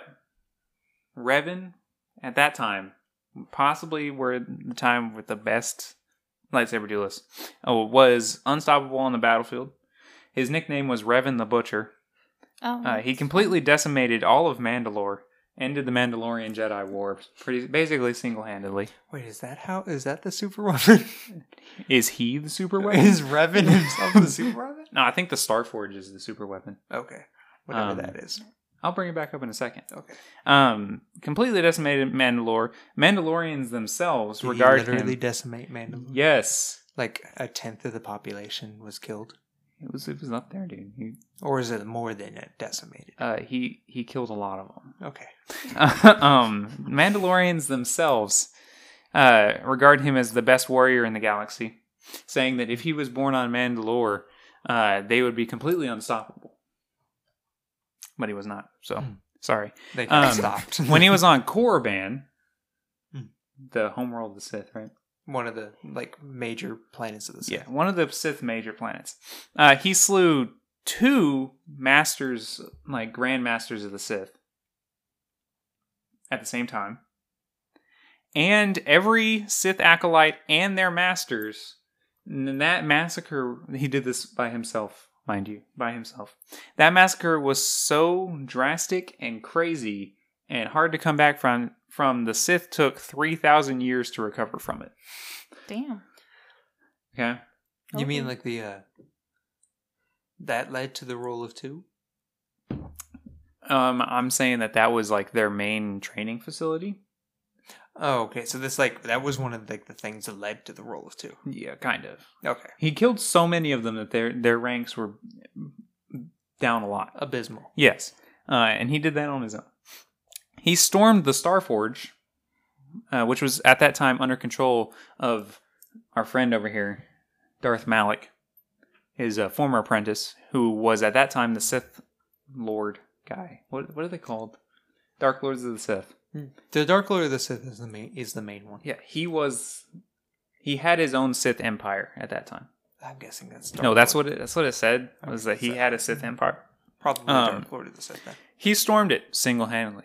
[SPEAKER 1] Revan, at that time, possibly were the time with the best lightsaber duelist. Was unstoppable on the battlefield. His nickname was Revan the Butcher.
[SPEAKER 3] Oh.
[SPEAKER 1] He completely decimated all of Mandalore, ended the Mandalorian Jedi War, basically single-handedly.
[SPEAKER 2] Wait, is that the super weapon?
[SPEAKER 1] Is he the super weapon?
[SPEAKER 2] Is Revan himself the super weapon?
[SPEAKER 1] No, I think the Starforge is the super weapon.
[SPEAKER 2] Okay. Whatever
[SPEAKER 1] Um,
[SPEAKER 2] that is.
[SPEAKER 1] I'll bring it back up in a second.
[SPEAKER 2] Okay.
[SPEAKER 1] Completely decimated Mandalore. Mandalorians themselves
[SPEAKER 2] Did he
[SPEAKER 1] regard
[SPEAKER 2] literally
[SPEAKER 1] him.
[SPEAKER 2] decimate Mandalore?
[SPEAKER 1] Yes,
[SPEAKER 2] Like a tenth of the population was killed?
[SPEAKER 1] it was up there, dude.
[SPEAKER 2] Or is it more than it decimated?
[SPEAKER 1] He killed a lot of them.
[SPEAKER 2] Okay.
[SPEAKER 1] Mandalorians themselves regard him as the best warrior in the galaxy, saying that if he was born on Mandalore, they would be completely unstoppable. But he was not. So sorry.
[SPEAKER 2] They kind of
[SPEAKER 1] Um,
[SPEAKER 2] stopped.
[SPEAKER 1] When he was on Korriban,
[SPEAKER 2] Hmm.
[SPEAKER 1] the homeworld of the Sith, right?
[SPEAKER 2] One of the major planets of the Sith.
[SPEAKER 1] Yeah, one of the Sith major planets. He slew 2 masters, like grandmasters of the Sith, at the same time. And every Sith acolyte and their masters. And that massacre, he did this by himself, mind you, by himself. That massacre was so drastic and crazy and hard to come back from. The Sith took 3,000 years to recover from it.
[SPEAKER 3] Damn.
[SPEAKER 1] Okay?
[SPEAKER 2] You mean like the that led to the rule of 2?
[SPEAKER 1] I'm saying that was like their main training facility.
[SPEAKER 2] Oh, okay. So this that was one of the things that led to the rule of 2.
[SPEAKER 1] Yeah, kind of.
[SPEAKER 2] Okay.
[SPEAKER 1] He killed so many of them that their ranks were down a lot.
[SPEAKER 2] Abysmal.
[SPEAKER 1] Yes, and he did that on his own. He stormed the Starforge, which was at that time under control of our friend over here, Darth Malak, his former apprentice, who was at that time the Sith Lord guy. What are they called? Dark Lords of the Sith.
[SPEAKER 2] The Dark Lord of the Sith is the main one.
[SPEAKER 1] Yeah, he had his own Sith empire at that time.
[SPEAKER 2] I'm guessing that's
[SPEAKER 1] No, that's what it said, was that he had a Sith empire.
[SPEAKER 2] Probably Dark Lord of the Sith then.
[SPEAKER 1] He stormed it single-handedly.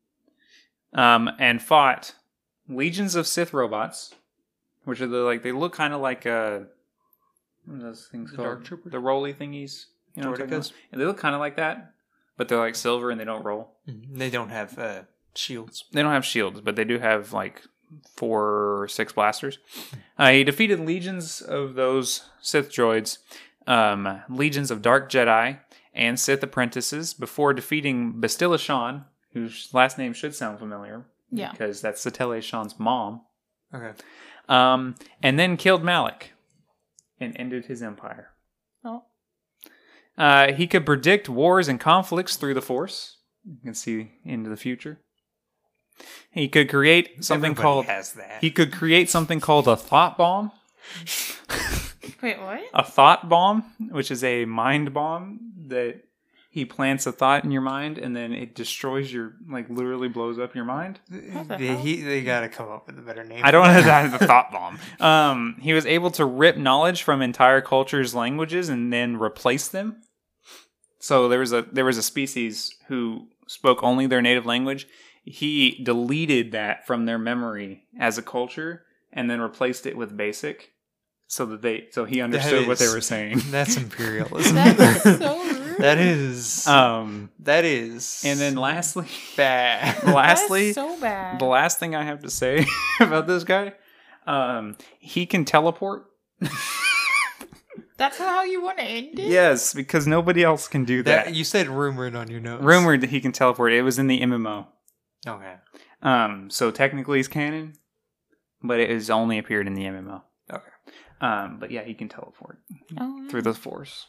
[SPEAKER 1] And fought legions of Sith robots, which are they look kind of like what are those things called?
[SPEAKER 2] Dark Troopers?
[SPEAKER 1] The rolly thingies. You know what I'm talking
[SPEAKER 2] Droidekas?
[SPEAKER 1] about? And they look kind of like that, but they're like silver and they don't roll.
[SPEAKER 2] They don't have shields.
[SPEAKER 1] They don't have shields, but they do have like 4 or 6 blasters. He defeated legions of those Sith droids, legions of Dark Jedi, and Sith apprentices before defeating Bastila Shan, whose last name should sound familiar.
[SPEAKER 3] Yeah.
[SPEAKER 1] Because that's Satele Shan's mom.
[SPEAKER 2] Okay.
[SPEAKER 1] And then killed Malak and ended his empire.
[SPEAKER 3] Oh.
[SPEAKER 1] He could predict wars and conflicts through the Force. You can see into the future. He could create something
[SPEAKER 2] Everybody has that.
[SPEAKER 1] He could create something called a thought bomb.
[SPEAKER 3] Wait, what?
[SPEAKER 1] A thought bomb, which is a mind bomb that he plants a thought in your mind and then it destroys literally blows up your mind.
[SPEAKER 2] They gotta come up with a better name.
[SPEAKER 1] I don't know that as a thought bomb. He was able to rip knowledge from entire cultures' languages and then replace them. So there was a species who spoke only their native language. He deleted that from their memory as a culture and then replaced it with basic, so he understood what they were saying.
[SPEAKER 2] That's imperialism.
[SPEAKER 3] That's so rude.
[SPEAKER 2] That is. That is.
[SPEAKER 1] And then lastly,
[SPEAKER 2] bad.
[SPEAKER 3] That's so bad.
[SPEAKER 1] the last thing I have to say about this guy, he can teleport.
[SPEAKER 3] That's how you want to end it?
[SPEAKER 1] Yes, because nobody else can do that.
[SPEAKER 2] You said rumored on your notes.
[SPEAKER 1] Rumored that he can teleport. It was in the MMO.
[SPEAKER 2] Okay.
[SPEAKER 1] So technically he's canon, but it has only appeared in the MMO.
[SPEAKER 2] Okay.
[SPEAKER 1] But yeah, he can teleport through the Force.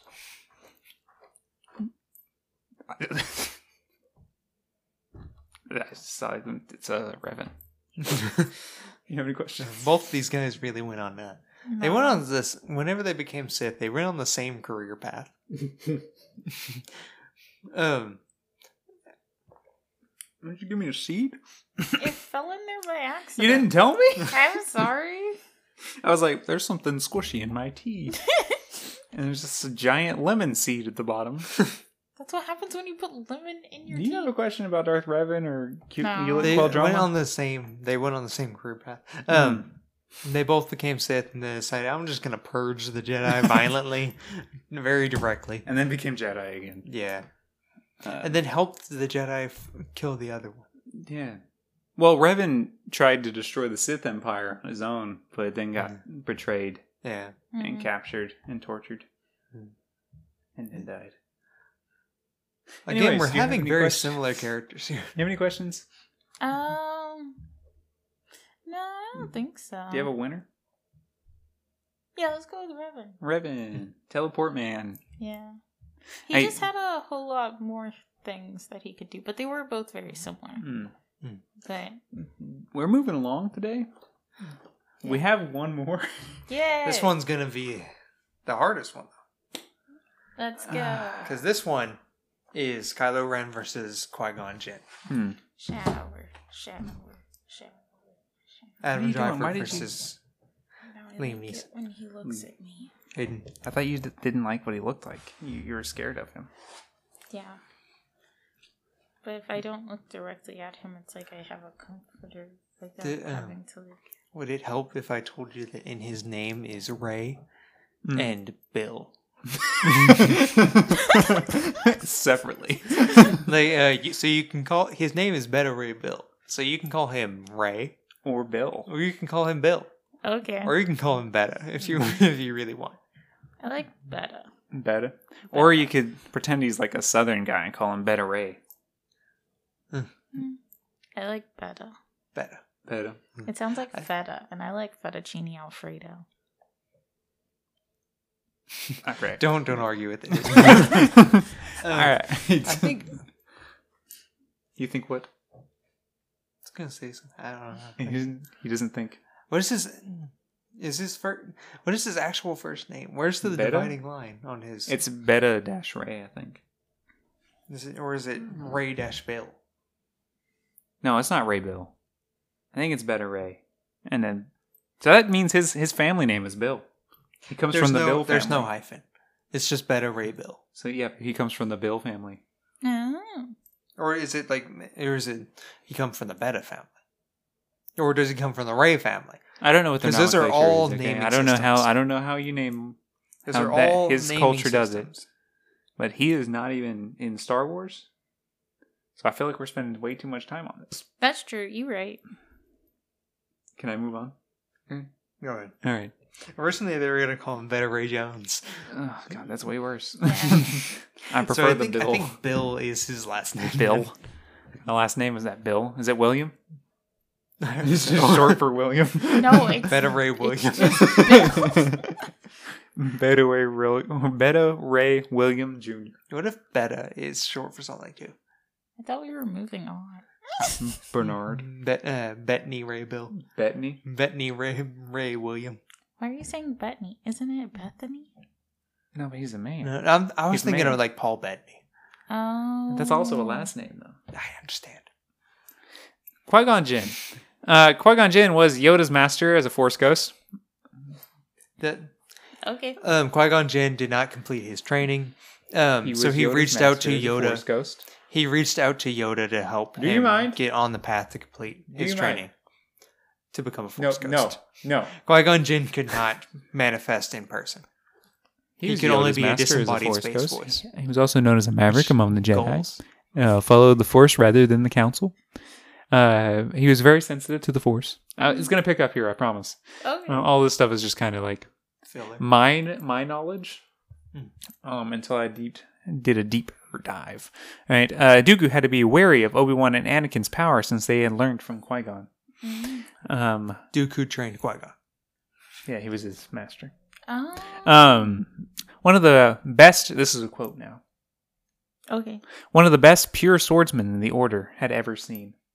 [SPEAKER 1] It's a Revan. You have any questions?
[SPEAKER 2] Both of these guys really went on that. They went on this, whenever they became Sith, they went on the same career path.
[SPEAKER 1] Did you give me a seed?
[SPEAKER 3] It fell in there by accident.
[SPEAKER 1] You didn't tell me?
[SPEAKER 3] I'm sorry.
[SPEAKER 1] I was like, there's something squishy in my tea. And there's just a giant lemon seed at the bottom.
[SPEAKER 3] That's what happens when you put lemon in your
[SPEAKER 1] Do
[SPEAKER 3] tea.
[SPEAKER 1] you have a question about Darth Revan or
[SPEAKER 3] No.
[SPEAKER 2] They
[SPEAKER 1] Well
[SPEAKER 2] went
[SPEAKER 1] drama?
[SPEAKER 2] on the same. They went on the same career path. They both became Sith, and they decided, I'm just gonna purge the Jedi violently, very directly.
[SPEAKER 1] And then became Jedi again.
[SPEAKER 2] Yeah, and then helped the Jedi kill the other one.
[SPEAKER 1] Yeah. Well, Revan tried to destroy the Sith Empire on his own, but then got betrayed
[SPEAKER 2] Yeah,
[SPEAKER 1] and captured and tortured. And then died.
[SPEAKER 2] again,
[SPEAKER 1] Anyways,
[SPEAKER 2] we're
[SPEAKER 1] do you have
[SPEAKER 2] having
[SPEAKER 1] any
[SPEAKER 2] very
[SPEAKER 1] questions?
[SPEAKER 2] similar characters here.
[SPEAKER 1] You have any questions?
[SPEAKER 3] No, I don't think so.
[SPEAKER 1] Do you have a winner?
[SPEAKER 3] Yeah, let's go with Revan.
[SPEAKER 1] Revan. Teleport man.
[SPEAKER 3] Yeah. He
[SPEAKER 1] Hey.
[SPEAKER 3] just had a whole lot more things that he could do, but they were both very similar. But
[SPEAKER 1] We're moving along today. We have one more.
[SPEAKER 3] yeah,
[SPEAKER 2] This one's gonna be the hardest one,
[SPEAKER 3] Let's go.
[SPEAKER 2] because this one is Kylo Ren versus Qui-Gon Jinn.
[SPEAKER 3] Shower.
[SPEAKER 2] Adam
[SPEAKER 1] What are you doing?
[SPEAKER 2] Driver
[SPEAKER 1] Why did you-
[SPEAKER 2] versus
[SPEAKER 3] Now I
[SPEAKER 2] Liam
[SPEAKER 3] like it
[SPEAKER 2] Neeson.
[SPEAKER 3] when he looks at me.
[SPEAKER 2] Hayden.
[SPEAKER 1] I thought you didn't like what he looked like. You were scared of him.
[SPEAKER 3] Yeah. But if I don't look directly at him, it's like I have a comforter. Like I'm having to look.
[SPEAKER 2] Would it help if I told you that in his name is Ray and Bill?
[SPEAKER 1] Separately.
[SPEAKER 2] So you can call his name is Beta Ray Bill. So you can call him Ray,
[SPEAKER 1] Or Bill.
[SPEAKER 2] or you can call him Bill,
[SPEAKER 3] Okay.
[SPEAKER 2] or you can call him Beta if you really want.
[SPEAKER 3] I like Beta.
[SPEAKER 1] Beta. Or you could pretend he's like a southern guy and call him Beta Ray.
[SPEAKER 3] I like Beta.
[SPEAKER 2] Beta.
[SPEAKER 1] Beta.
[SPEAKER 3] It sounds like feta, and I like fettuccine alfredo.
[SPEAKER 1] Okay.
[SPEAKER 2] Don't argue with it.
[SPEAKER 1] Alright.
[SPEAKER 2] I think
[SPEAKER 1] You think what?
[SPEAKER 2] I was gonna say something. I don't know.
[SPEAKER 1] He doesn't think.
[SPEAKER 2] What is his? Is his first? What is his actual first name? Where's the
[SPEAKER 1] Beta?
[SPEAKER 2] dividing line on his?
[SPEAKER 1] It's Beta Ray, I think.
[SPEAKER 2] Is it, or is it Ray Bill?
[SPEAKER 1] No, it's not Ray Bill. I think it's Beta Ray. And then so that means his family name is Bill. He comes from the Bill family.
[SPEAKER 2] There's no hyphen. It's just Beta Ray Bill.
[SPEAKER 1] So yeah, he comes from the Bill family.
[SPEAKER 3] Oh.
[SPEAKER 2] Or is it like? Or is it he come from the Beta family? Or does he come from the Ray family?
[SPEAKER 1] I don't know what the
[SPEAKER 2] 'Cause those are
[SPEAKER 1] nomenclature
[SPEAKER 2] all
[SPEAKER 1] is, okay?
[SPEAKER 2] naming
[SPEAKER 1] I don't know
[SPEAKER 2] systems.
[SPEAKER 1] how. I don't know how you name.
[SPEAKER 2] Because
[SPEAKER 1] How
[SPEAKER 2] they're
[SPEAKER 1] that-
[SPEAKER 2] all
[SPEAKER 1] his
[SPEAKER 2] naming
[SPEAKER 1] culture does it.
[SPEAKER 2] systems.
[SPEAKER 1] But he is not even in Star Wars. So I feel like we're spending way too much time on this.
[SPEAKER 3] That's true. You're right.
[SPEAKER 1] Can I move on?
[SPEAKER 2] Go ahead.
[SPEAKER 1] All right.
[SPEAKER 2] Originally, they were going to call him Beta Ray Jones.
[SPEAKER 1] Oh god, that's way worse.
[SPEAKER 3] Yeah.
[SPEAKER 1] I prefer
[SPEAKER 2] So I
[SPEAKER 1] the
[SPEAKER 2] think,
[SPEAKER 1] Bill.
[SPEAKER 2] I think Bill is his last name.
[SPEAKER 1] Bill. The last name is that Bill? Is it William?
[SPEAKER 2] It's
[SPEAKER 1] Just short for William.
[SPEAKER 3] No, it's
[SPEAKER 2] Beta Ray
[SPEAKER 3] it's
[SPEAKER 2] Williams.
[SPEAKER 3] just Bill.
[SPEAKER 1] Beta Ray William Jr.
[SPEAKER 2] What if Beta is short for something too?
[SPEAKER 3] I thought we were moving on.
[SPEAKER 1] Bernard.
[SPEAKER 2] Bettany Ray Bill.
[SPEAKER 1] Bettany.
[SPEAKER 2] Bettany Ray William.
[SPEAKER 3] Why are you saying Bettany? Isn't it Bethany?
[SPEAKER 1] No, but he's a man.
[SPEAKER 2] No, I was
[SPEAKER 1] He's
[SPEAKER 2] thinking
[SPEAKER 1] made.
[SPEAKER 2] of like Paul Bettany.
[SPEAKER 3] Oh.
[SPEAKER 1] That's also a last name, though.
[SPEAKER 2] I understand.
[SPEAKER 1] Qui-Gon Jinn. Qui-Gon Jinn was Yoda's master as a Force ghost.
[SPEAKER 2] That
[SPEAKER 3] Okay.
[SPEAKER 2] Qui-Gon Jinn did not complete his training. So he
[SPEAKER 1] Yoda's
[SPEAKER 2] reached out
[SPEAKER 1] master
[SPEAKER 2] to
[SPEAKER 1] as a
[SPEAKER 2] Yoda.
[SPEAKER 1] Force ghost.
[SPEAKER 2] He reached out to Yoda to help
[SPEAKER 1] Do you
[SPEAKER 2] him
[SPEAKER 1] mind?
[SPEAKER 2] get on the path to complete
[SPEAKER 1] Do
[SPEAKER 2] his
[SPEAKER 1] you
[SPEAKER 2] training
[SPEAKER 1] mind?
[SPEAKER 2] to become a Force ghost.
[SPEAKER 1] no.
[SPEAKER 2] Qui-Gon Jinn could not manifest in person. He
[SPEAKER 1] was
[SPEAKER 2] could only
[SPEAKER 1] Yoda's
[SPEAKER 2] be a
[SPEAKER 1] master as
[SPEAKER 2] disembodied
[SPEAKER 1] Force
[SPEAKER 2] space
[SPEAKER 1] ghost.
[SPEAKER 2] voice.
[SPEAKER 1] He was also known as a maverick among the Jedi.
[SPEAKER 2] Goals.
[SPEAKER 1] Followed the Force rather than the Council. He was very sensitive to the Force. It's going to pick up here, I promise.
[SPEAKER 3] Okay.
[SPEAKER 1] All this stuff is just kind of like
[SPEAKER 2] Filler.
[SPEAKER 1] my knowledge until I did a deeper dive. All right, Dooku had to be wary of Obi-Wan and Anakin's power since they had learned from Qui-Gon.
[SPEAKER 2] Dooku trained Qui-Gon.
[SPEAKER 1] Yeah, he was his master.
[SPEAKER 3] Oh.
[SPEAKER 1] One of the best, this is a quote now,
[SPEAKER 3] Okay.
[SPEAKER 1] one of the best pure swordsmen the Order had ever seen.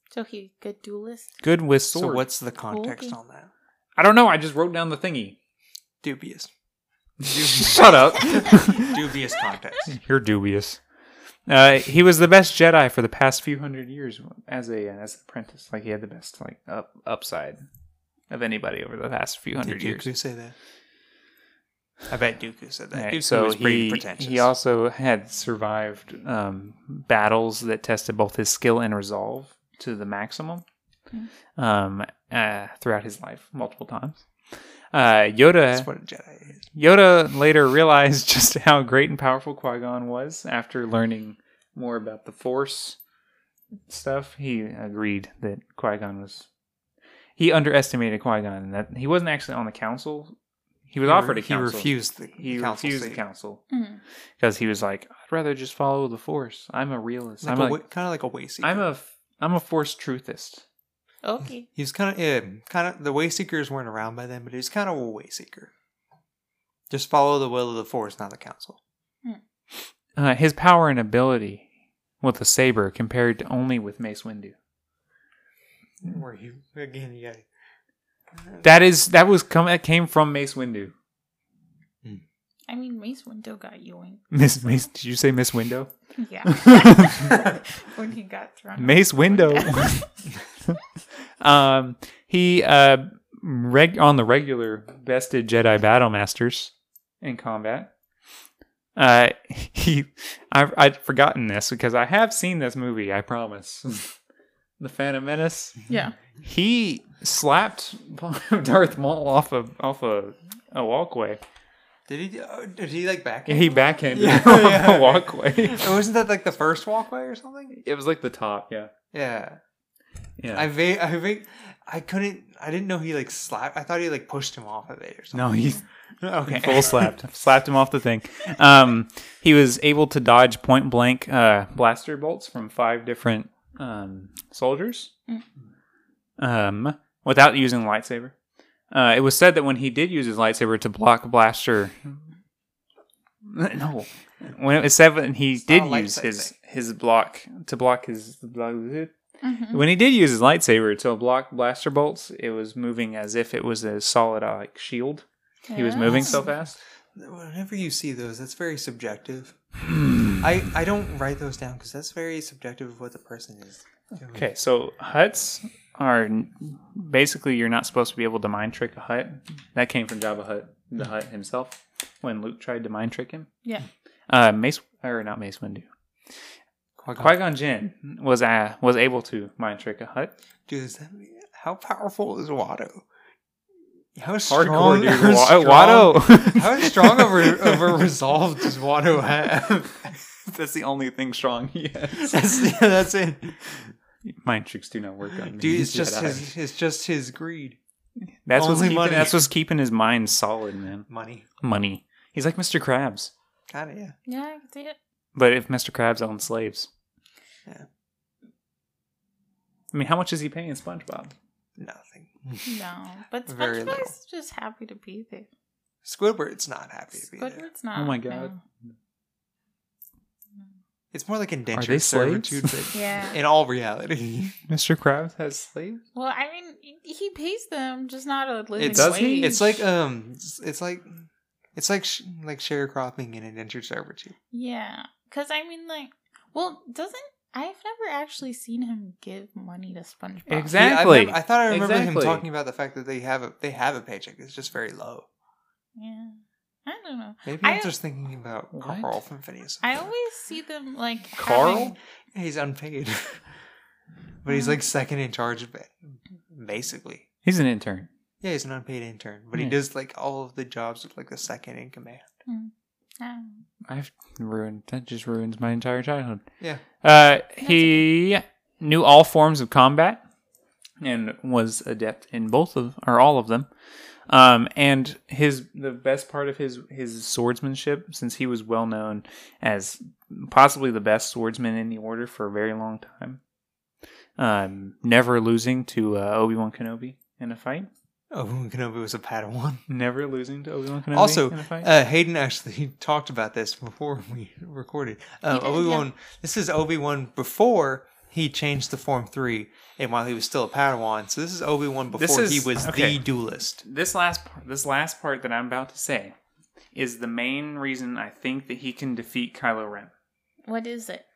[SPEAKER 3] So he good duelist.
[SPEAKER 1] Good with sword.
[SPEAKER 2] So what's the context
[SPEAKER 3] Okay.
[SPEAKER 2] on that?
[SPEAKER 1] I don't know. I just wrote down the thingy.
[SPEAKER 2] Dubious.
[SPEAKER 1] Shut up.
[SPEAKER 2] Dubious context.
[SPEAKER 1] You're dubious. He was the best Jedi for the past few hundred years as an apprentice. Like he had the best upside of anybody over the past few hundred
[SPEAKER 2] Did
[SPEAKER 1] years.
[SPEAKER 2] Dooku say that? I bet Dooku said that.
[SPEAKER 1] Right,
[SPEAKER 2] Dooku
[SPEAKER 1] so
[SPEAKER 2] was pretty pretentious.
[SPEAKER 1] he also had survived battles that tested both his skill and resolve to the maximum throughout his life multiple times. Yoda.
[SPEAKER 2] That's what a Jedi is.
[SPEAKER 1] Yoda later realized just how great and powerful Qui-Gon was after learning more about the Force stuff. He agreed that Qui-Gon was... He underestimated Qui-Gon and that he wasn't actually on the council. He was offered a council.
[SPEAKER 2] He refused the
[SPEAKER 1] He
[SPEAKER 2] council
[SPEAKER 1] refused the
[SPEAKER 2] seat.
[SPEAKER 1] council.
[SPEAKER 3] Mm.
[SPEAKER 1] Because he was like, I'd rather just follow the Force. I'm a realist.
[SPEAKER 2] Like kind of like a way seeker.
[SPEAKER 1] I'm a Force truthist.
[SPEAKER 3] Okay.
[SPEAKER 2] He was kind of the way seekers weren't around by then, but he was kind of a way seeker. Just follow the will of the Force, not the council.
[SPEAKER 1] His power and ability with the saber compared to only with Mace Windu.
[SPEAKER 2] Where you again? You got
[SPEAKER 1] That came from Mace Windu.
[SPEAKER 3] I mean, Mace Windu got yoink.
[SPEAKER 1] Mace, did you say Miss Window?
[SPEAKER 3] Yeah. When he got thrown.
[SPEAKER 1] Mace Window. He on the regular bested Jedi battle masters in combat. I'd forgotten this because I have seen this movie. I promise. The Phantom Menace.
[SPEAKER 3] Yeah.
[SPEAKER 1] He slapped Darth Maul off a walkway.
[SPEAKER 2] Did he like back?
[SPEAKER 1] He backhanded
[SPEAKER 2] Yeah,
[SPEAKER 1] him off
[SPEAKER 2] yeah.
[SPEAKER 1] a walkway.
[SPEAKER 2] Wasn't that like the first walkway or something?
[SPEAKER 1] It was like the top, yeah.
[SPEAKER 2] Yeah.
[SPEAKER 1] Yeah.
[SPEAKER 2] I didn't know he like slapped. I thought he like pushed him off of it or something.
[SPEAKER 1] No, he
[SPEAKER 2] Okay.
[SPEAKER 1] full slapped him off the thing. He was able to dodge point blank blaster bolts from 5 different soldiers without using a lightsaber. It was said that when he did use his lightsaber to block a blaster, no, when it was said when he did use his block to block his.
[SPEAKER 3] Mm-hmm.
[SPEAKER 1] When he did use his lightsaber to block blaster bolts, it was moving as if it was a solid like shield. He was moving so fast.
[SPEAKER 2] Whenever you see those, that's very subjective. I don't write those down because that's very subjective of what the person is doing.
[SPEAKER 1] Okay, so huts are basically you're not supposed to be able to mind trick a hut. That came from the Hutt himself when Luke tried to mind trick him.
[SPEAKER 3] Yeah.
[SPEAKER 1] Not Mace Windu. Qui-Gon Jinn was able to mind trick a hut.
[SPEAKER 2] Dude, how powerful is Watto? How
[SPEAKER 1] Hardcore,
[SPEAKER 2] strong,
[SPEAKER 1] dude.
[SPEAKER 2] Watto.
[SPEAKER 1] Watto.
[SPEAKER 2] How strong of a resolve does Watto have?
[SPEAKER 1] That's the only thing strong he has.
[SPEAKER 2] That's it.
[SPEAKER 1] Mind tricks do not work on me.
[SPEAKER 2] Dude, it's
[SPEAKER 1] Jedi.
[SPEAKER 2] just his greed.
[SPEAKER 1] That's
[SPEAKER 2] only money.
[SPEAKER 1] That's what's keeping his mind solid, man. Money. He's like Mr. Krabs.
[SPEAKER 2] Kind of, yeah.
[SPEAKER 3] Yeah, I can see it.
[SPEAKER 1] But if Mr. Krabs owned slaves.
[SPEAKER 2] Yeah.
[SPEAKER 1] I mean, how much is he paying SpongeBob?
[SPEAKER 2] Nothing.
[SPEAKER 3] No, but
[SPEAKER 2] Very little.
[SPEAKER 3] SpongeBob's just happy to be there.
[SPEAKER 2] Squidward's not happy to be there.
[SPEAKER 3] Squidward's not.
[SPEAKER 1] Oh my God.
[SPEAKER 3] No.
[SPEAKER 2] It's more like
[SPEAKER 1] Are they
[SPEAKER 2] indentured
[SPEAKER 1] slaves?
[SPEAKER 2] servitude, but
[SPEAKER 3] Yeah.
[SPEAKER 2] in all reality.
[SPEAKER 1] Mr. Krabs has slaves?
[SPEAKER 3] Well, I mean, he pays them, just not a living
[SPEAKER 2] It's,
[SPEAKER 1] does he?
[SPEAKER 3] wage.
[SPEAKER 2] It's like like sharecropping in indentured servitude.
[SPEAKER 3] Yeah, because I mean, like, well, I've never actually seen him give money to SpongeBob.
[SPEAKER 1] Exactly.
[SPEAKER 2] Yeah, I thought I remember
[SPEAKER 1] Exactly.
[SPEAKER 2] him talking about the fact that they have a paycheck. It's just very low.
[SPEAKER 3] Yeah, I don't know.
[SPEAKER 2] Maybe
[SPEAKER 3] I-
[SPEAKER 2] I'm just thinking about
[SPEAKER 1] What?
[SPEAKER 2] Carl from Phineas.
[SPEAKER 3] I always see them like
[SPEAKER 1] Carl?
[SPEAKER 3] having-
[SPEAKER 2] Yeah, he's unpaid, but he's like second in charge of it, basically.
[SPEAKER 1] He's an intern.
[SPEAKER 2] Yeah, he's an unpaid intern, but he
[SPEAKER 1] Yeah.
[SPEAKER 2] does like all of the jobs of like the second in command.
[SPEAKER 1] That just ruins my entire childhood.
[SPEAKER 2] Yeah.
[SPEAKER 1] He knew all forms of combat and was adept in all of them. And the best part of his swordsmanship, since he was well known as possibly the best swordsman in the Order for a very long time, never losing to Obi-Wan Kenobi in a fight.
[SPEAKER 2] Obi-Wan Kenobi was a Padawan.
[SPEAKER 1] Never losing to Obi-Wan Kenobi
[SPEAKER 2] Also,
[SPEAKER 1] in a fight.
[SPEAKER 2] Hayden actually talked about this before we recorded.
[SPEAKER 3] He did,
[SPEAKER 2] Obi-Wan.
[SPEAKER 3] yeah.
[SPEAKER 2] This is Obi-Wan before he changed to Form 3, and while he was still a Padawan, so this is Obi-Wan before he was the duelist.
[SPEAKER 1] This last part that I'm about to say is the main reason I think that he can defeat Kylo Ren.
[SPEAKER 3] What is it?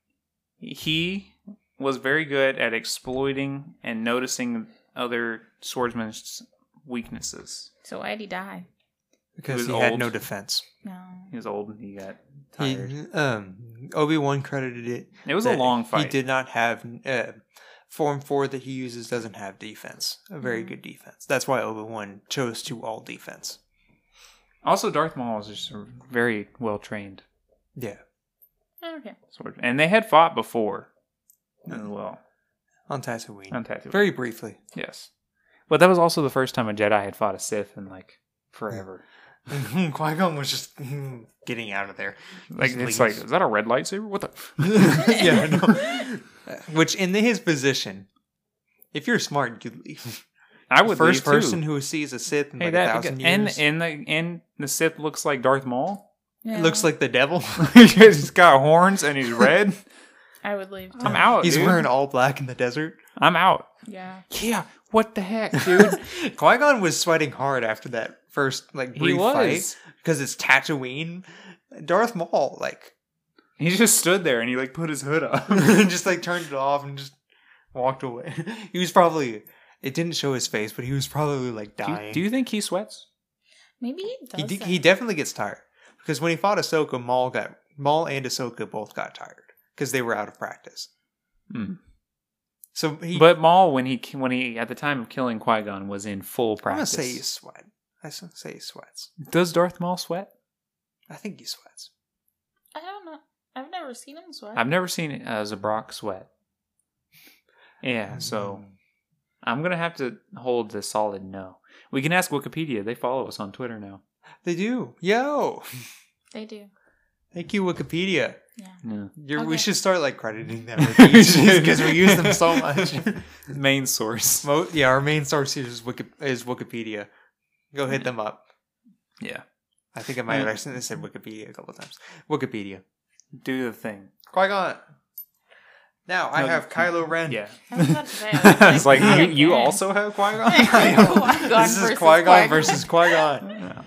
[SPEAKER 1] He was very good at exploiting and noticing other swordsmen's weaknesses.
[SPEAKER 3] So why'd he die?
[SPEAKER 2] Because
[SPEAKER 1] He
[SPEAKER 2] he
[SPEAKER 1] was
[SPEAKER 2] had
[SPEAKER 1] old.
[SPEAKER 2] no defense.
[SPEAKER 1] He was old and he got tired.
[SPEAKER 2] Obi-Wan credited it.
[SPEAKER 1] It was a long fight.
[SPEAKER 2] He did not have... Form 4 that he uses doesn't have defense. A very good defense. That's why Obi-Wan chose to all defense.
[SPEAKER 1] Also, Darth Maul was just very well trained.
[SPEAKER 2] Yeah.
[SPEAKER 3] Okay.
[SPEAKER 1] And they had fought before as well.
[SPEAKER 2] On Tatooine.
[SPEAKER 1] On Tatooine.
[SPEAKER 2] Very briefly.
[SPEAKER 1] Yes. But that was also the first time a Jedi had fought a Sith in like forever.
[SPEAKER 2] Qui-Gon was just getting out of there.
[SPEAKER 1] Like it's like, is that a red lightsaber? What the?
[SPEAKER 2] Yeah, I know. Which in his position, if you're smart, you'd leave.
[SPEAKER 1] I would
[SPEAKER 2] First
[SPEAKER 1] leave, too.
[SPEAKER 2] person who sees a Sith in like 1,000 years.
[SPEAKER 1] And the Sith looks like Darth Maul.
[SPEAKER 3] Yeah.
[SPEAKER 2] It looks like the devil.
[SPEAKER 1] He's got horns and he's red.
[SPEAKER 3] I would leave too.
[SPEAKER 1] I'm out.
[SPEAKER 2] He's
[SPEAKER 1] dude.
[SPEAKER 2] wearing all black in the desert.
[SPEAKER 1] I'm out.
[SPEAKER 3] Yeah.
[SPEAKER 1] Yeah. What the heck, dude?
[SPEAKER 2] Qui-Gon was sweating hard after that first like
[SPEAKER 1] He
[SPEAKER 2] brief
[SPEAKER 1] was.
[SPEAKER 2] fight because it's Tatooine. Darth Maul like
[SPEAKER 1] He just stood there and he like put his hood up.
[SPEAKER 2] just like turned it off and just walked away. He was probably. It didn't show his face, but he was probably like dying.
[SPEAKER 1] Do you think he sweats?
[SPEAKER 3] Maybe he does.
[SPEAKER 2] He definitely gets tired because when he fought Ahsoka, Maul and Ahsoka both got tired because they were out of practice.
[SPEAKER 1] Hmm.
[SPEAKER 2] So
[SPEAKER 1] But Maul, when he at the time of killing Qui-Gon, was in full
[SPEAKER 2] I'm gonna
[SPEAKER 1] practice.
[SPEAKER 2] say he sweat. I say he sweats.
[SPEAKER 1] Does Darth Maul sweat?
[SPEAKER 2] I think he sweats.
[SPEAKER 3] I don't know. I've never seen him sweat.
[SPEAKER 1] I've never seen Zabrak sweat. Yeah, so I'm gonna have to hold the solid no. We can ask Wikipedia. They follow us on Twitter now.
[SPEAKER 2] They do. Yo,
[SPEAKER 3] They do.
[SPEAKER 2] thank you, Wikipedia.
[SPEAKER 3] Yeah.
[SPEAKER 1] Yeah.
[SPEAKER 2] We
[SPEAKER 3] Okay.
[SPEAKER 2] should start like crediting them because we use them so much.
[SPEAKER 1] Main source.
[SPEAKER 2] Our main source here is Wikipedia. Go hit them up.
[SPEAKER 1] Yeah.
[SPEAKER 2] I think I might have accidentally said Wikipedia a couple of times. Wikipedia.
[SPEAKER 1] Do the thing.
[SPEAKER 2] Qui-Gon. Now I
[SPEAKER 1] No,
[SPEAKER 2] have Kylo Ren.
[SPEAKER 1] Yeah.
[SPEAKER 3] I was about to say,
[SPEAKER 1] I was like,
[SPEAKER 3] oh,
[SPEAKER 1] you
[SPEAKER 3] okay.
[SPEAKER 1] also have Qui-Gon?
[SPEAKER 3] Qui-Gon
[SPEAKER 2] This is
[SPEAKER 3] versus
[SPEAKER 2] Qui-Gon versus Qui-Gon.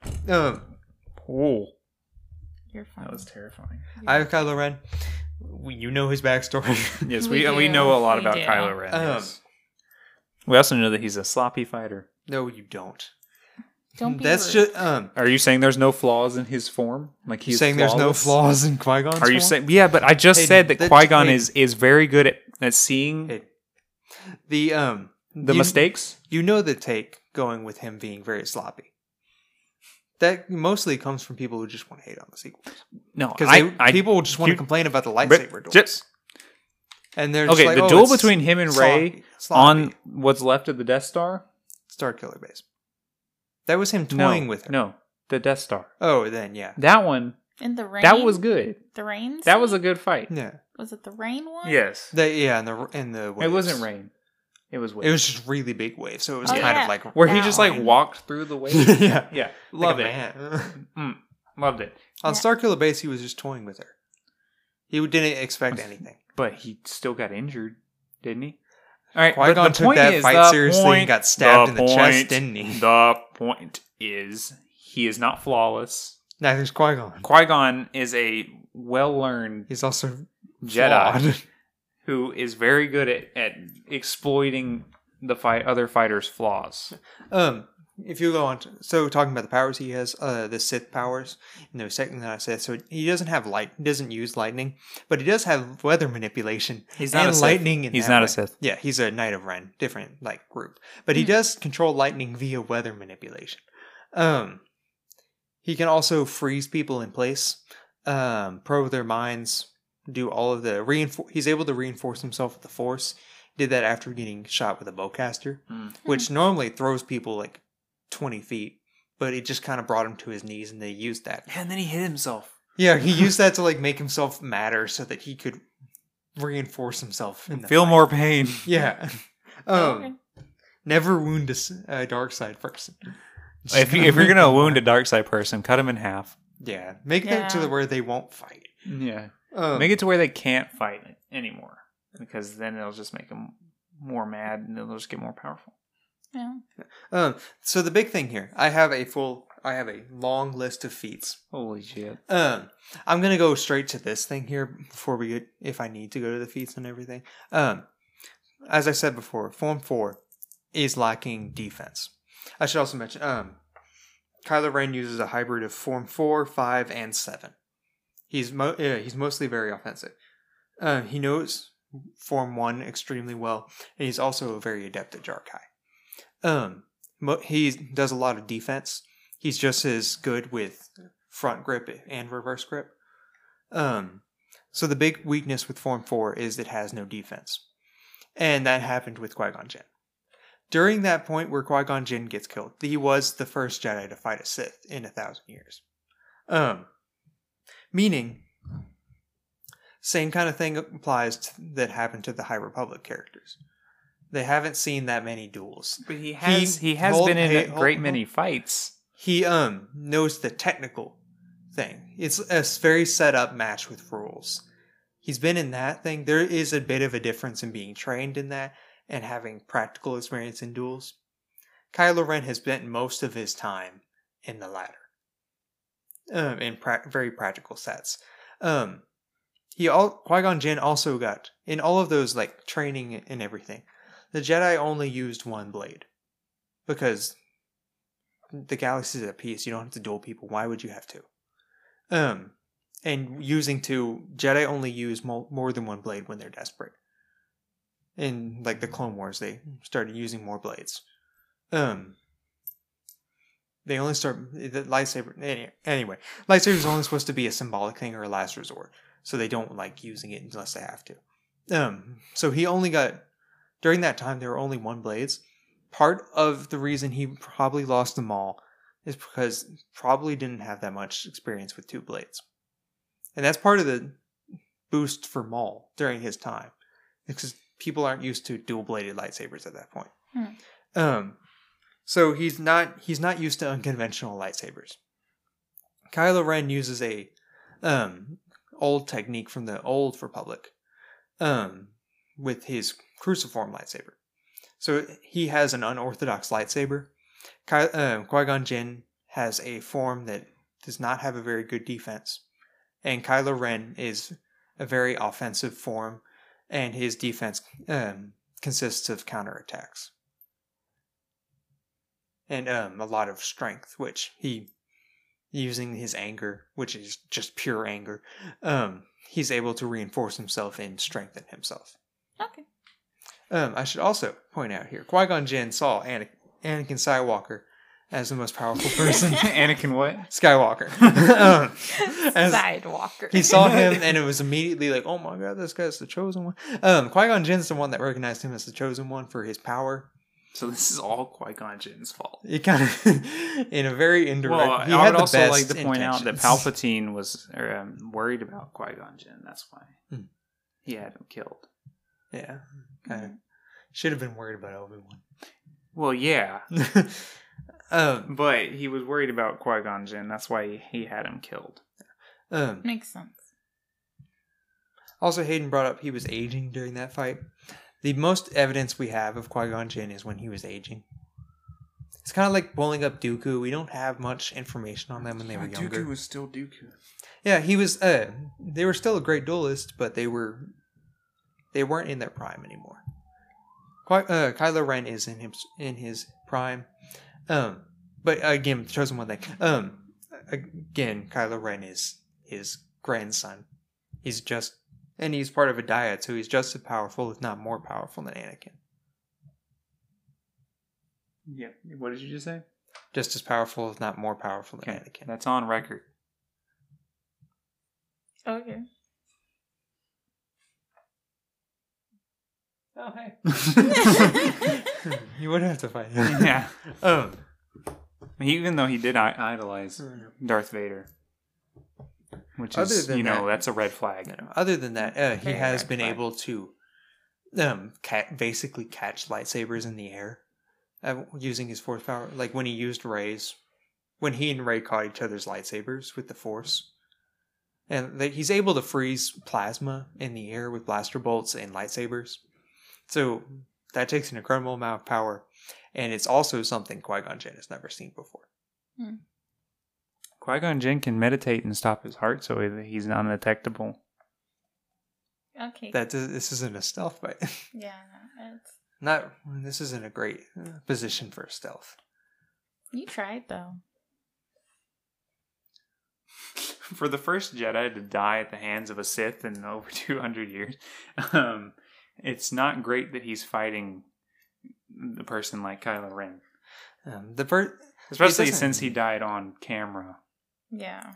[SPEAKER 1] Oh.
[SPEAKER 3] You're fine.
[SPEAKER 1] That was terrifying.
[SPEAKER 2] I have Kylo Ren. You know his backstory.
[SPEAKER 1] Yes,
[SPEAKER 3] We
[SPEAKER 1] we
[SPEAKER 3] do.
[SPEAKER 1] know a lot
[SPEAKER 3] We
[SPEAKER 1] about
[SPEAKER 3] do.
[SPEAKER 1] Kylo Ren.
[SPEAKER 2] Um,
[SPEAKER 1] Yes. We also know that he's a sloppy fighter.
[SPEAKER 2] No, you don't.
[SPEAKER 3] Don't be
[SPEAKER 2] That's
[SPEAKER 3] rude.
[SPEAKER 2] just
[SPEAKER 1] Are you saying there's no flaws in his form? Like he's
[SPEAKER 2] saying there's no
[SPEAKER 1] flawless?
[SPEAKER 2] flaws in Qui-Gon's
[SPEAKER 1] Are you
[SPEAKER 2] form?
[SPEAKER 1] saying? Yeah, but I just
[SPEAKER 2] Hey,
[SPEAKER 1] said that
[SPEAKER 2] that-
[SPEAKER 1] Qui-Gon
[SPEAKER 2] hey.
[SPEAKER 1] is very good at seeing
[SPEAKER 2] Hey, the
[SPEAKER 1] mistakes.
[SPEAKER 2] You know the take going with him being very sloppy. That mostly comes from people who just want to hate on the sequels
[SPEAKER 1] No,
[SPEAKER 2] because people just want to complain about the lightsaber duels.
[SPEAKER 1] just-
[SPEAKER 2] And they're
[SPEAKER 1] Okay,
[SPEAKER 2] just like,
[SPEAKER 1] the
[SPEAKER 2] "Oh,
[SPEAKER 1] duel
[SPEAKER 2] it's
[SPEAKER 1] between him and Rey
[SPEAKER 2] sloppy."
[SPEAKER 1] on what's left of the Death Star.
[SPEAKER 2] Starkiller Base. That was him toying with her.
[SPEAKER 1] No, the Death Star.
[SPEAKER 2] Oh, then yeah,
[SPEAKER 1] That one.
[SPEAKER 3] In the rain.
[SPEAKER 1] That was good.
[SPEAKER 3] The rain.
[SPEAKER 1] That was a
[SPEAKER 3] scene?
[SPEAKER 1] good fight.
[SPEAKER 2] yeah,
[SPEAKER 3] Was it the rain one?
[SPEAKER 1] Yes.
[SPEAKER 2] in the
[SPEAKER 1] It
[SPEAKER 2] waves.
[SPEAKER 1] wasn't rain. It was waves.
[SPEAKER 2] It was just really big waves, so it was
[SPEAKER 3] Oh,
[SPEAKER 2] kind
[SPEAKER 3] yeah.
[SPEAKER 2] of like
[SPEAKER 1] where he
[SPEAKER 3] that
[SPEAKER 1] just like
[SPEAKER 3] one.
[SPEAKER 1] walked through the waves.
[SPEAKER 2] yeah,
[SPEAKER 1] Yeah,
[SPEAKER 2] love
[SPEAKER 1] loved
[SPEAKER 2] it.
[SPEAKER 1] it. Loved it.
[SPEAKER 2] On
[SPEAKER 3] Yeah.
[SPEAKER 2] Starkiller Base, he was just toying with her. He didn't expect anything.
[SPEAKER 1] But he still got injured, didn't he? All right,
[SPEAKER 2] Qui-Gon
[SPEAKER 1] but the
[SPEAKER 2] took
[SPEAKER 1] point
[SPEAKER 2] that
[SPEAKER 1] is,
[SPEAKER 2] fight
[SPEAKER 1] the
[SPEAKER 2] seriously
[SPEAKER 1] point-
[SPEAKER 2] and got stabbed in the chest,
[SPEAKER 1] point-
[SPEAKER 2] didn't he?
[SPEAKER 1] The point is, he is not flawless.
[SPEAKER 2] Neither's Qui-Gon.
[SPEAKER 1] Qui-Gon is a well-learned
[SPEAKER 2] He's also
[SPEAKER 1] Jedi
[SPEAKER 2] flawed.
[SPEAKER 1] who is very good at exploiting the other fighters' flaws.
[SPEAKER 2] If you go on, so talking about the powers he has, the Sith powers, second that I said, so he doesn't have he doesn't use lightning, but he does have weather manipulation.
[SPEAKER 1] He's not
[SPEAKER 2] and
[SPEAKER 1] a Sith.
[SPEAKER 2] lightning.
[SPEAKER 1] He's
[SPEAKER 2] that
[SPEAKER 1] not a
[SPEAKER 2] way.
[SPEAKER 1] Sith.
[SPEAKER 2] Yeah, he's a Knight of Ren, different group, but he does control lightning via weather manipulation. He can also freeze people in place, probe their minds, do all of the He's able to reinforce himself with the Force. Did that after getting shot with a bowcaster, which normally throws people like 20 feet, but it just kind of brought him to his knees, and they used that.
[SPEAKER 1] And then he hit himself.
[SPEAKER 2] Yeah, he used that to make himself matter so that he could reinforce himself in the
[SPEAKER 1] Feel
[SPEAKER 2] fight.
[SPEAKER 1] more pain.
[SPEAKER 2] Yeah.
[SPEAKER 3] Okay.
[SPEAKER 2] Never wound a dark side person.
[SPEAKER 1] If you're gonna wound a dark side person, cut him in half.
[SPEAKER 2] Yeah, make them to
[SPEAKER 3] Yeah.
[SPEAKER 2] where they won't fight.
[SPEAKER 1] Yeah.
[SPEAKER 2] Um,
[SPEAKER 1] Make it to where they can't fight anymore. because then it'll just make them more mad and they'll just get more powerful.
[SPEAKER 3] Yeah.
[SPEAKER 2] So the big thing here, I have a long list of feats.
[SPEAKER 1] Holy shit.
[SPEAKER 2] I'm gonna go straight to this thing here before we get, if I need to go to the feats and everything. As I said before, Form 4 is lacking defense. I should also mention, Kylo Ren uses a hybrid of Form 4, 5, and 7. He's mostly very offensive. He knows Form 1 extremely well, and he's also very adept at Jarkai. He does a lot of defense. He's just as good with front grip and reverse grip. So the big weakness with Form 4 is it has no defense. And that happened with Qui-Gon Jinn. During that point where Qui-Gon Jinn gets killed, he was the first Jedi to fight a Sith in 1,000 years. Meaning, same kind of thing applies that happened to the High Republic characters. They haven't seen that many duels.
[SPEAKER 1] But he has been in a great many fights.
[SPEAKER 2] He knows the technical thing. It's a very set up match with rules. He's been in that thing. There is a bit of a difference in being trained in that and having practical experience in duels. Kylo Ren has spent most of his time in the latter. In very practical sets. Qui-Gon Jinn also got, in all of those like training and everything, the Jedi only used one blade. Because the galaxy is at peace. You don't have to duel people. Why would you have to? And using two, Jedi only use more than one blade when they're desperate. In like the Clone Wars, they started using more blades. They only start the lightsaber. Anyway, lightsaber is only supposed to be a symbolic thing or a last resort, so they don't like using it unless they have to. So he only got, during that time there were only one blades. Part of the reason he probably lost them all is because probably didn't have that much experience with two blades. And that's part of the boost for Maul during his time. Because people aren't used to dual-bladed lightsabers at that point. So he's not used to unconventional lightsabers. Kylo Ren uses a old technique from the Old Republic with his cruciform lightsaber. So he has an unorthodox lightsaber. Qui-Gon Jinn has a form that does not have a very good defense. And Kylo Ren is a very offensive form, and his defense consists of counterattacks. And a lot of strength, which he, using his anger, which is just pure anger, he's able to reinforce himself and strengthen himself.
[SPEAKER 3] Okay.
[SPEAKER 2] I should also point out here, Qui-Gon Jinn saw Anakin Skywalker as the most powerful person.
[SPEAKER 1] Anakin what?
[SPEAKER 2] Skywalker.
[SPEAKER 3] Sidewalker.
[SPEAKER 2] He saw him and it was immediately like, oh my god, this guy's the chosen one. Qui-Gon Jinn's the one that recognized him as the chosen one for his power.
[SPEAKER 1] So this is all Qui-Gon Jinn's fault.
[SPEAKER 2] It kind of, in a very indirect.
[SPEAKER 1] Well,
[SPEAKER 2] he
[SPEAKER 1] I
[SPEAKER 2] had
[SPEAKER 1] would
[SPEAKER 2] the
[SPEAKER 1] also
[SPEAKER 2] best
[SPEAKER 1] like to point out that
[SPEAKER 2] intentions.
[SPEAKER 1] Palpatine was worried about Qui-Gon Jinn. That's why he had him killed.
[SPEAKER 2] Yeah, kind of. Should have been worried about Obi-Wan.
[SPEAKER 1] Well, yeah. But he was worried about Qui-Gon Jinn. That's why he had him killed.
[SPEAKER 3] Makes sense.
[SPEAKER 2] Also, Hayden brought up he was aging during that fight. The most evidence we have of Qui-Gon Jinn is when he was aging. It's kind of like pulling up Dooku. We don't have much information on them when they were younger.
[SPEAKER 1] Dooku was still Dooku.
[SPEAKER 2] Yeah, he was. They were still a great duelist, but they weren't in their prime anymore. Kylo Ren is in his prime. But again, chosen one thing. Again, Kylo Ren is his grandson. He's part of a dyad, so he's just as powerful, if not more powerful than Anakin.
[SPEAKER 1] Yeah. What did you just say?
[SPEAKER 2] Just as powerful, if not more powerful than Anakin.
[SPEAKER 1] That's on record.
[SPEAKER 3] Okay.
[SPEAKER 2] Oh, hey. You wouldn't have to fight him.
[SPEAKER 1] Yeah. Even though he did idolize Darth Vader. Which is, that's a red flag.
[SPEAKER 2] Other than that, he
[SPEAKER 3] Very
[SPEAKER 2] has
[SPEAKER 3] red
[SPEAKER 2] been
[SPEAKER 3] flag.
[SPEAKER 2] able to basically catch lightsabers in the air using his force power. Like when he used Rey's, when he and Rey caught each other's lightsabers with the force, And he's able to freeze plasma in the air with blaster bolts and lightsabers. So that takes an incredible amount of power. And it's also something Qui-Gon Jinn has never seen before.
[SPEAKER 1] Qui-Gon Jinn can meditate and stop his heart so that he's not undetectable.
[SPEAKER 3] Okay.
[SPEAKER 2] This isn't a stealth fight.
[SPEAKER 3] Yeah, it's...
[SPEAKER 2] This isn't a great position for stealth.
[SPEAKER 3] You tried, though.
[SPEAKER 1] For the first Jedi to die at the hands of a Sith in over 200 years, it's not great that he's fighting the person like Kylo Ren. Especially since he died on camera.
[SPEAKER 3] Yeah.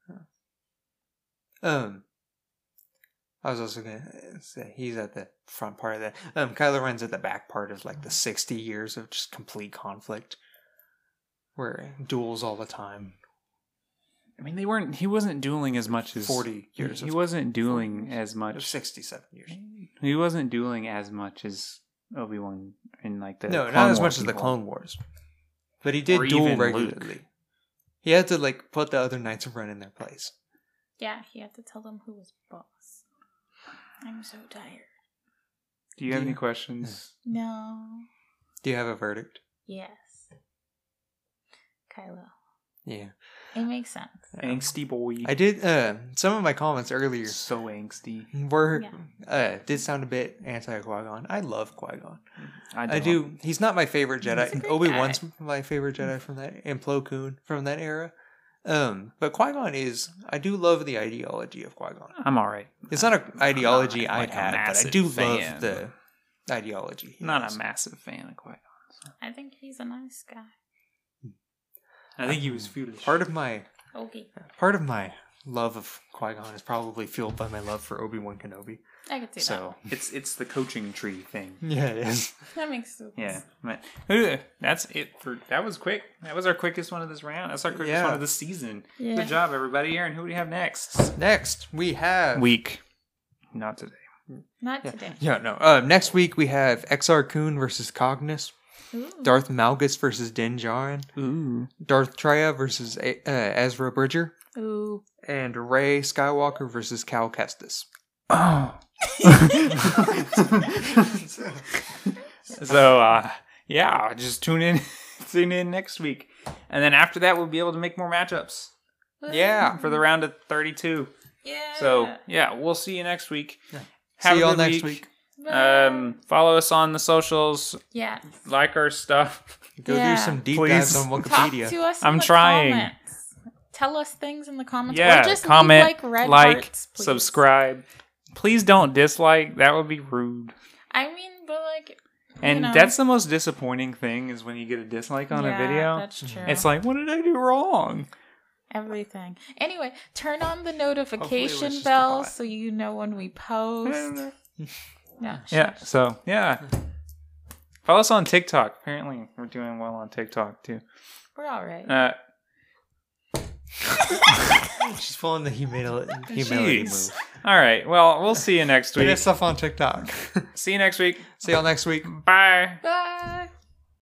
[SPEAKER 2] I was also going to say, he's at the front part of that. Kylo Ren's at the back part of like the 60 years of just complete conflict. Where duels all the time.
[SPEAKER 1] I mean, he wasn't dueling as much as...
[SPEAKER 2] 40 years.
[SPEAKER 1] He wasn't dueling as much...
[SPEAKER 2] 67 years.
[SPEAKER 1] He wasn't dueling as much as Obi-Wan in like the...
[SPEAKER 2] No, not as much as the Clone Wars. But he did duel regularly. Luke. He had to like put the other Knights of Ren in their place.
[SPEAKER 3] Yeah, he had to tell them who was boss. I'm so tired.
[SPEAKER 1] Do you have any questions?
[SPEAKER 3] No.
[SPEAKER 2] Do you have a verdict?
[SPEAKER 3] Yes. Kylo.
[SPEAKER 2] Yeah.
[SPEAKER 3] It makes sense.
[SPEAKER 1] Angsty boy.
[SPEAKER 2] I did, some of my comments earlier.
[SPEAKER 1] So angsty.
[SPEAKER 2] Did sound a bit anti-Qui-Gon. I love Qui-Gon.
[SPEAKER 1] I
[SPEAKER 2] do. He's not my favorite Jedi. Obi-Wan's
[SPEAKER 3] guy.
[SPEAKER 2] my favorite Jedi from that, and Plo Koon from that era. But Qui-Gon is, I do love the ideology of Qui-Gon.
[SPEAKER 1] I'm alright.
[SPEAKER 2] It's not an ideology I'd
[SPEAKER 1] like
[SPEAKER 2] had, but I do love the ideology.
[SPEAKER 1] Not a massive fan of Qui-Gon. So.
[SPEAKER 3] I think he's a nice guy.
[SPEAKER 1] I think he was foolish.
[SPEAKER 2] Part of my love of Qui-Gon is probably fueled by my love for Obi-Wan Kenobi.
[SPEAKER 3] I could see
[SPEAKER 1] so it's the coaching tree thing.
[SPEAKER 2] Yeah, it is.
[SPEAKER 3] That makes sense.
[SPEAKER 1] Yeah, that's it for that was quick. That was our quickest one of this round. That's our quickest one of the season. Yeah. Good job, everybody. Aaron, who do we have next?
[SPEAKER 2] Next we have
[SPEAKER 1] not today.
[SPEAKER 3] Not today.
[SPEAKER 2] Yeah, no. Next week we have Exar Kun versus Cognis.
[SPEAKER 3] Ooh.
[SPEAKER 2] Darth Malgus versus Din Djarin.
[SPEAKER 1] Ooh.
[SPEAKER 2] Darth Traya versus Ezra Bridger.
[SPEAKER 3] Ooh.
[SPEAKER 2] And Rey Skywalker versus Cal Kestis.
[SPEAKER 1] Oh. So, just tune in next week. And then after that, we'll be able to make more matchups.
[SPEAKER 2] Yeah.
[SPEAKER 1] For the round of 32.
[SPEAKER 3] Yeah.
[SPEAKER 1] So, we'll see you next week.
[SPEAKER 2] Yeah.
[SPEAKER 1] Have
[SPEAKER 2] see y'all
[SPEAKER 1] next week. Follow us on the socials.
[SPEAKER 3] Yeah.
[SPEAKER 1] Like our stuff.
[SPEAKER 2] Go do some deep dives on Wikipedia.
[SPEAKER 3] Talk to us
[SPEAKER 1] I'm trying.
[SPEAKER 3] Comments. Tell us things in the comments.
[SPEAKER 1] Yeah,
[SPEAKER 3] or just
[SPEAKER 1] comment,
[SPEAKER 3] leave, like hearts,
[SPEAKER 1] subscribe. Please don't dislike. That would be rude.
[SPEAKER 3] I mean, but like...
[SPEAKER 1] And that's the most disappointing thing is when you get a dislike on a video.
[SPEAKER 3] That's true.
[SPEAKER 1] It's like, what did I do wrong?
[SPEAKER 3] Everything. Anyway, turn on the notification bell so you know when we post.
[SPEAKER 1] So follow us on TikTok. Apparently we're doing well on TikTok too.
[SPEAKER 3] We're all right.
[SPEAKER 2] She's pulling the humility move.
[SPEAKER 1] All right, well, we'll see you next week.
[SPEAKER 2] Get stuff on TikTok.
[SPEAKER 1] See you next week.
[SPEAKER 2] See y'all next week.
[SPEAKER 1] Bye.
[SPEAKER 3] Bye.